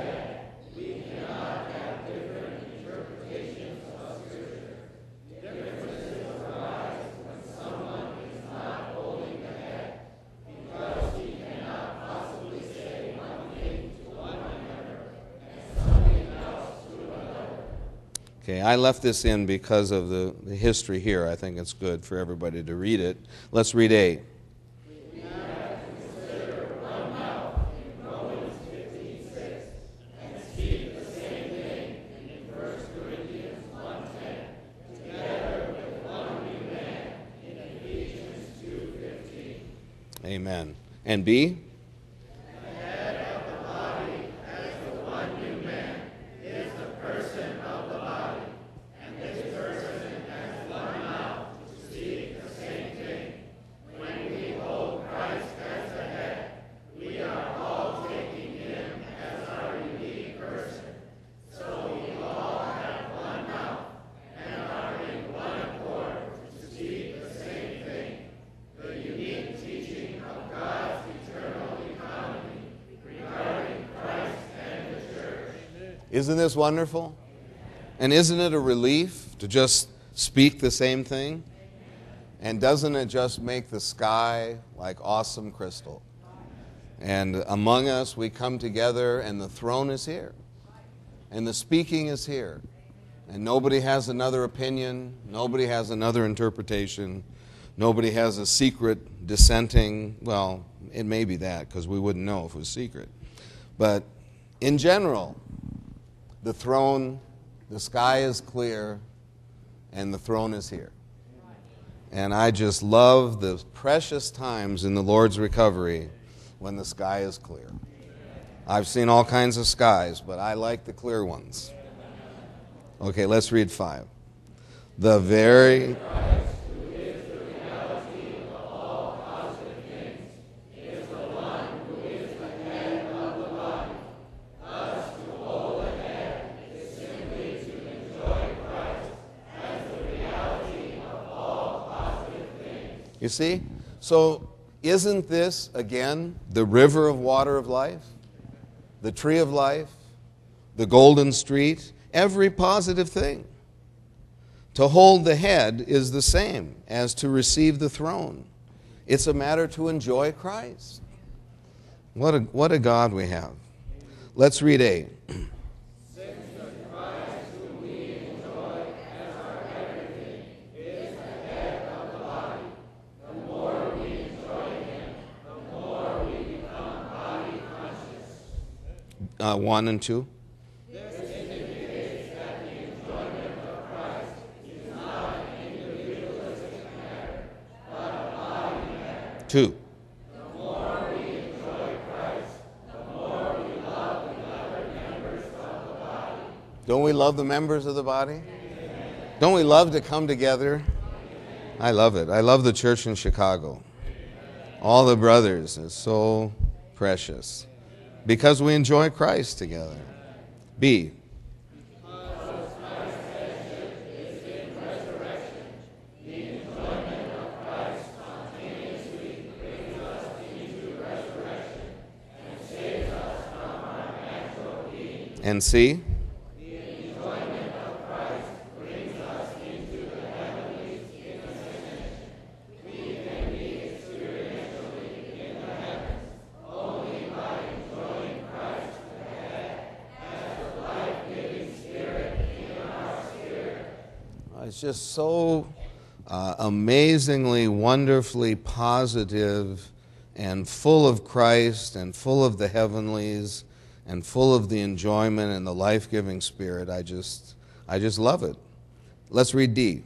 we cannot have different interpretations of Scripture, different Okay, I left this in because of the, the history here. I think it's good for everybody to read it. Let's read A. Amen. And B? The head of the body, as the one new man, is the person of the body, and this person has one mouth to speak the same thing. When we hold Christ as the head, we are all taking him as our unique person. So we all have one mouth and are in one accord to speak the same thing. The unique teaching of God's eternal economy regarding Christ and the church. Isn't this wonderful? And isn't it a relief to just speak the same thing? And doesn't it just make the sky like awesome crystal? And among us we come together and the throne is here. And the speaking is here. And nobody has another opinion. Nobody has another interpretation. Nobody has a secret dissenting. Well, it may be that because we wouldn't know if it was secret. But in general, the throne, the sky is clear, and the throne is here. And I just love the precious times in the Lord's recovery when the sky is clear. I've seen all kinds of skies, but I like the clear ones. Okay, let's read five. The very... You see? So isn't this, again, the river of water of life? The tree of life? The golden street? Every positive thing. To hold the head is the same as to receive the throne. It's a matter to enjoy Christ. What a, what a God we have. Let's read A. Uh, one and two. This indicates that the enjoyment of Christ is not an individualistic matter, but a body matter. Two. The more we enjoy Christ, the more we love the other members of the body. Don't we love the members of the body? Amen. Don't we love to come together? Amen. I love it. I love the church in Chicago. Amen. All the brothers. It's so precious. Because we enjoy Christ together. B. Because Christ's headship is in resurrection, the enjoyment of Christ spontaneously brings us into resurrection and saves us from our natural being. And C. The enjoyment of Christ brings us into the heavenlies in a finish. We can be experientially in the heavens only by enjoying Christ the head as the life-giving spirit in our spirit. It's just so uh, amazingly, wonderfully positive and full of Christ and full of the heavenlies and full of the enjoyment and the life-giving spirit. I just, I just love it. Let's read D.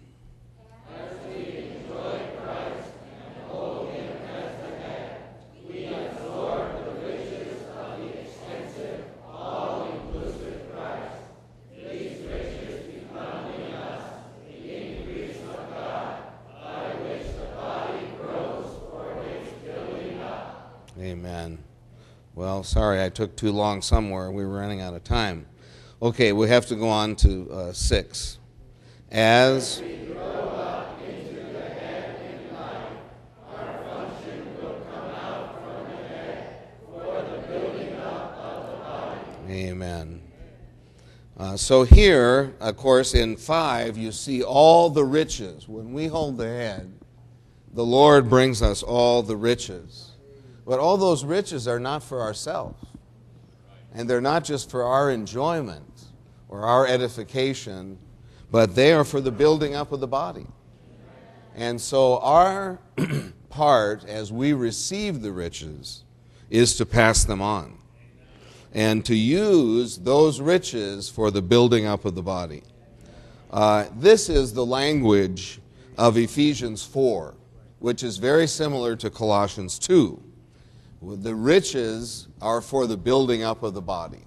As we enjoy Christ and hold him as the head, we absorb the riches of the extensive, all-inclusive Christ. These riches become in us the increase of God, by which the body grows for its building up. Amen. Well, sorry I took too long somewhere. We were running out of time. Okay, we have to go on to uh, six. As we grow up into the head in life, our function will come out from the head for the building up of the body. Amen. Uh, so here, of course, in five, you see all the riches. When we hold the head, the Lord brings us all the riches. But all those riches are not for ourselves. And they're not just for our enjoyment or our edification. but they are for the building up of the body. And so our part as we receive the riches is to pass them on and to use those riches for the building up of the body. Uh, this is the language of Ephesians four, which is very similar to Colossians two. The riches are for the building up of the body.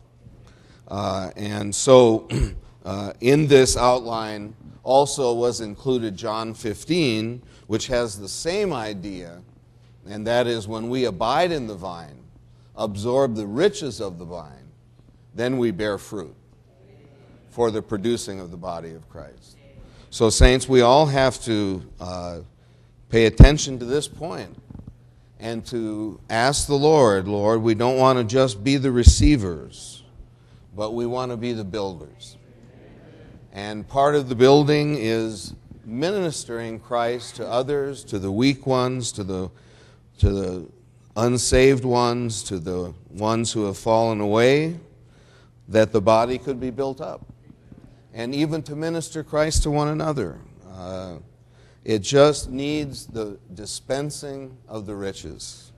Uh, and so uh, in this outline also was included John fifteen, which has the same idea, and that is when we abide in the vine, absorb the riches of the vine, then we bear fruit for the producing of the body of Christ. So saints, we all have to uh, pay attention to this point and to ask the Lord, Lord, we don't want to just be the receivers, but we want to be the builders. And part of the building is ministering Christ to others, to the weak ones, to the to the unsaved ones, to the ones who have fallen away, that the body could be built up. And even to minister Christ to one another. Uh, it just needs the dispensing of the riches.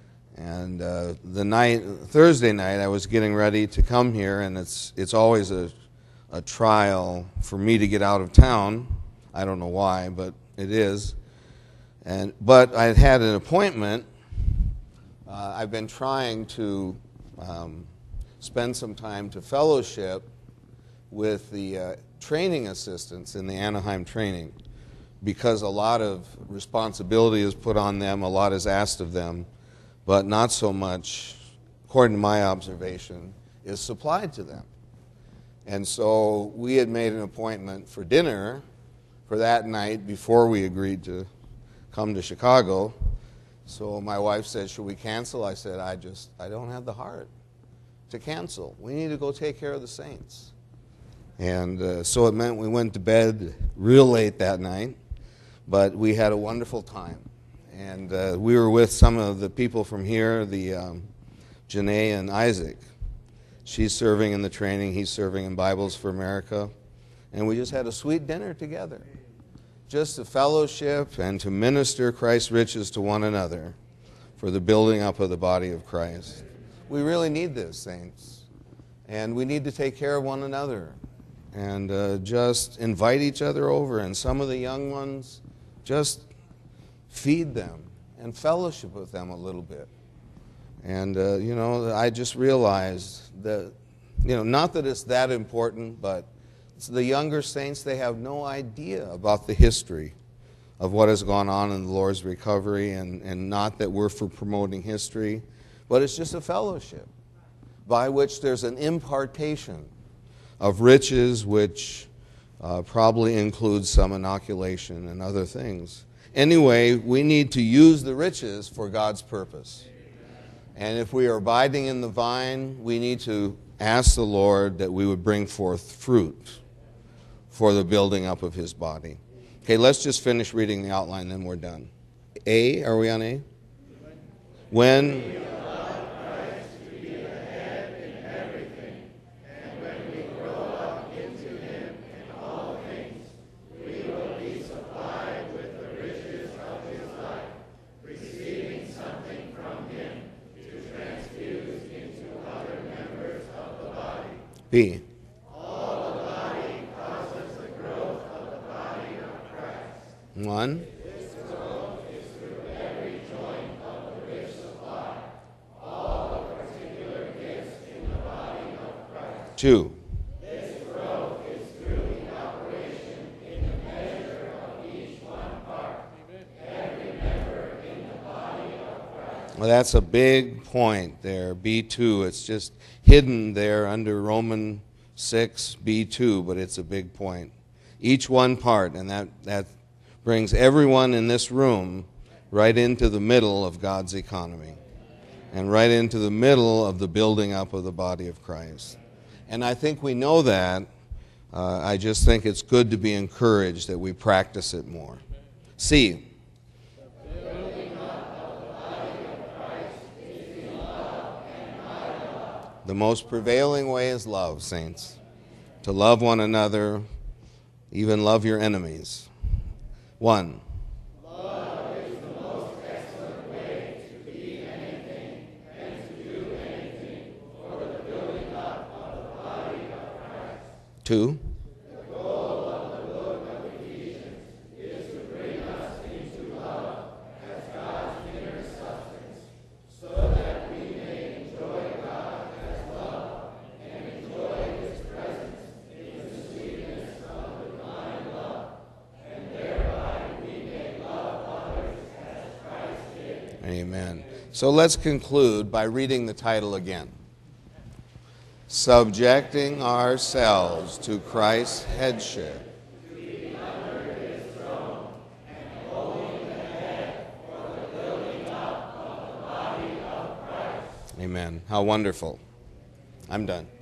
And uh, the night, Thursday night, I was getting ready to come here, and it's it's always a a trial for me to get out of town. I don't know why, but it is. And but I had an appointment. Uh, I've been trying to um, spend some time to fellowship with the uh, training assistants in the Anaheim training, because a lot of responsibility is put on them, a lot is asked of them, but not so much, according to my observation, is supplied to them. And so we had made an appointment for dinner for that night before we agreed to come to Chicago. So my wife said, should we cancel? I said, I just, I don't have the heart to cancel. We need to go take care of the saints. And uh, so it meant we went to bed real late that night, but we had a wonderful time. And uh, we were with some of the people from here, the um, Janae and Isaac. She's serving in the training, he's serving in Bibles for America. And we just had a sweet dinner together, just to fellowship and to minister Christ's riches to one another for the building up of the body of Christ. We really need this, saints. And we need to take care of one another and uh, just invite each other over. And some of the young ones, just feed them and fellowship with them a little bit. And, uh, you know, I just realized that, you know, not that it's that important, but it's the younger saints, they have no idea about the history of what has gone on in the Lord's recovery, and, and not that we're for promoting history, but it's just a fellowship by which there's an impartation of riches, which uh, probably includes some inoculation and other things. Anyway, we need to use the riches for God's purpose. And if we are abiding in the vine, we need to ask the Lord that we would bring forth fruit for the building up of his body. Okay, let's just finish reading the outline, then we're done. A, are we on A? When... B. All the body causes the growth of the body of Christ. One. This growth is through every joint of the rich supply, all the particular gifts in the body of Christ. Two. This growth is through the operation in the measure of each one part, every member in the body of Christ. Well, that's a big point there, B two. It's just hidden there under Romans six, B two, but it's a big point. Each one part, and that, that brings everyone in this room right into the middle of God's economy and right into the middle of the building up of the body of Christ. And I think we know that. Uh, I just think it's good to be encouraged that we practice it more. C. The most prevailing way is love, saints. To love one another, Even love your enemies. One. Love is the most excellent way to be anything and to do anything for the building up of the body of Christ. Two. The goal of the book of Ephesians is to bring us into love as God's inner substance, so that we may enjoy God as love and enjoy His presence in the sweetness of divine love, and thereby we may love others as Christ did. Amen. So let's conclude by reading the title again. Subjecting ourselves to Christ's headship. Amen. How wonderful. I'm done.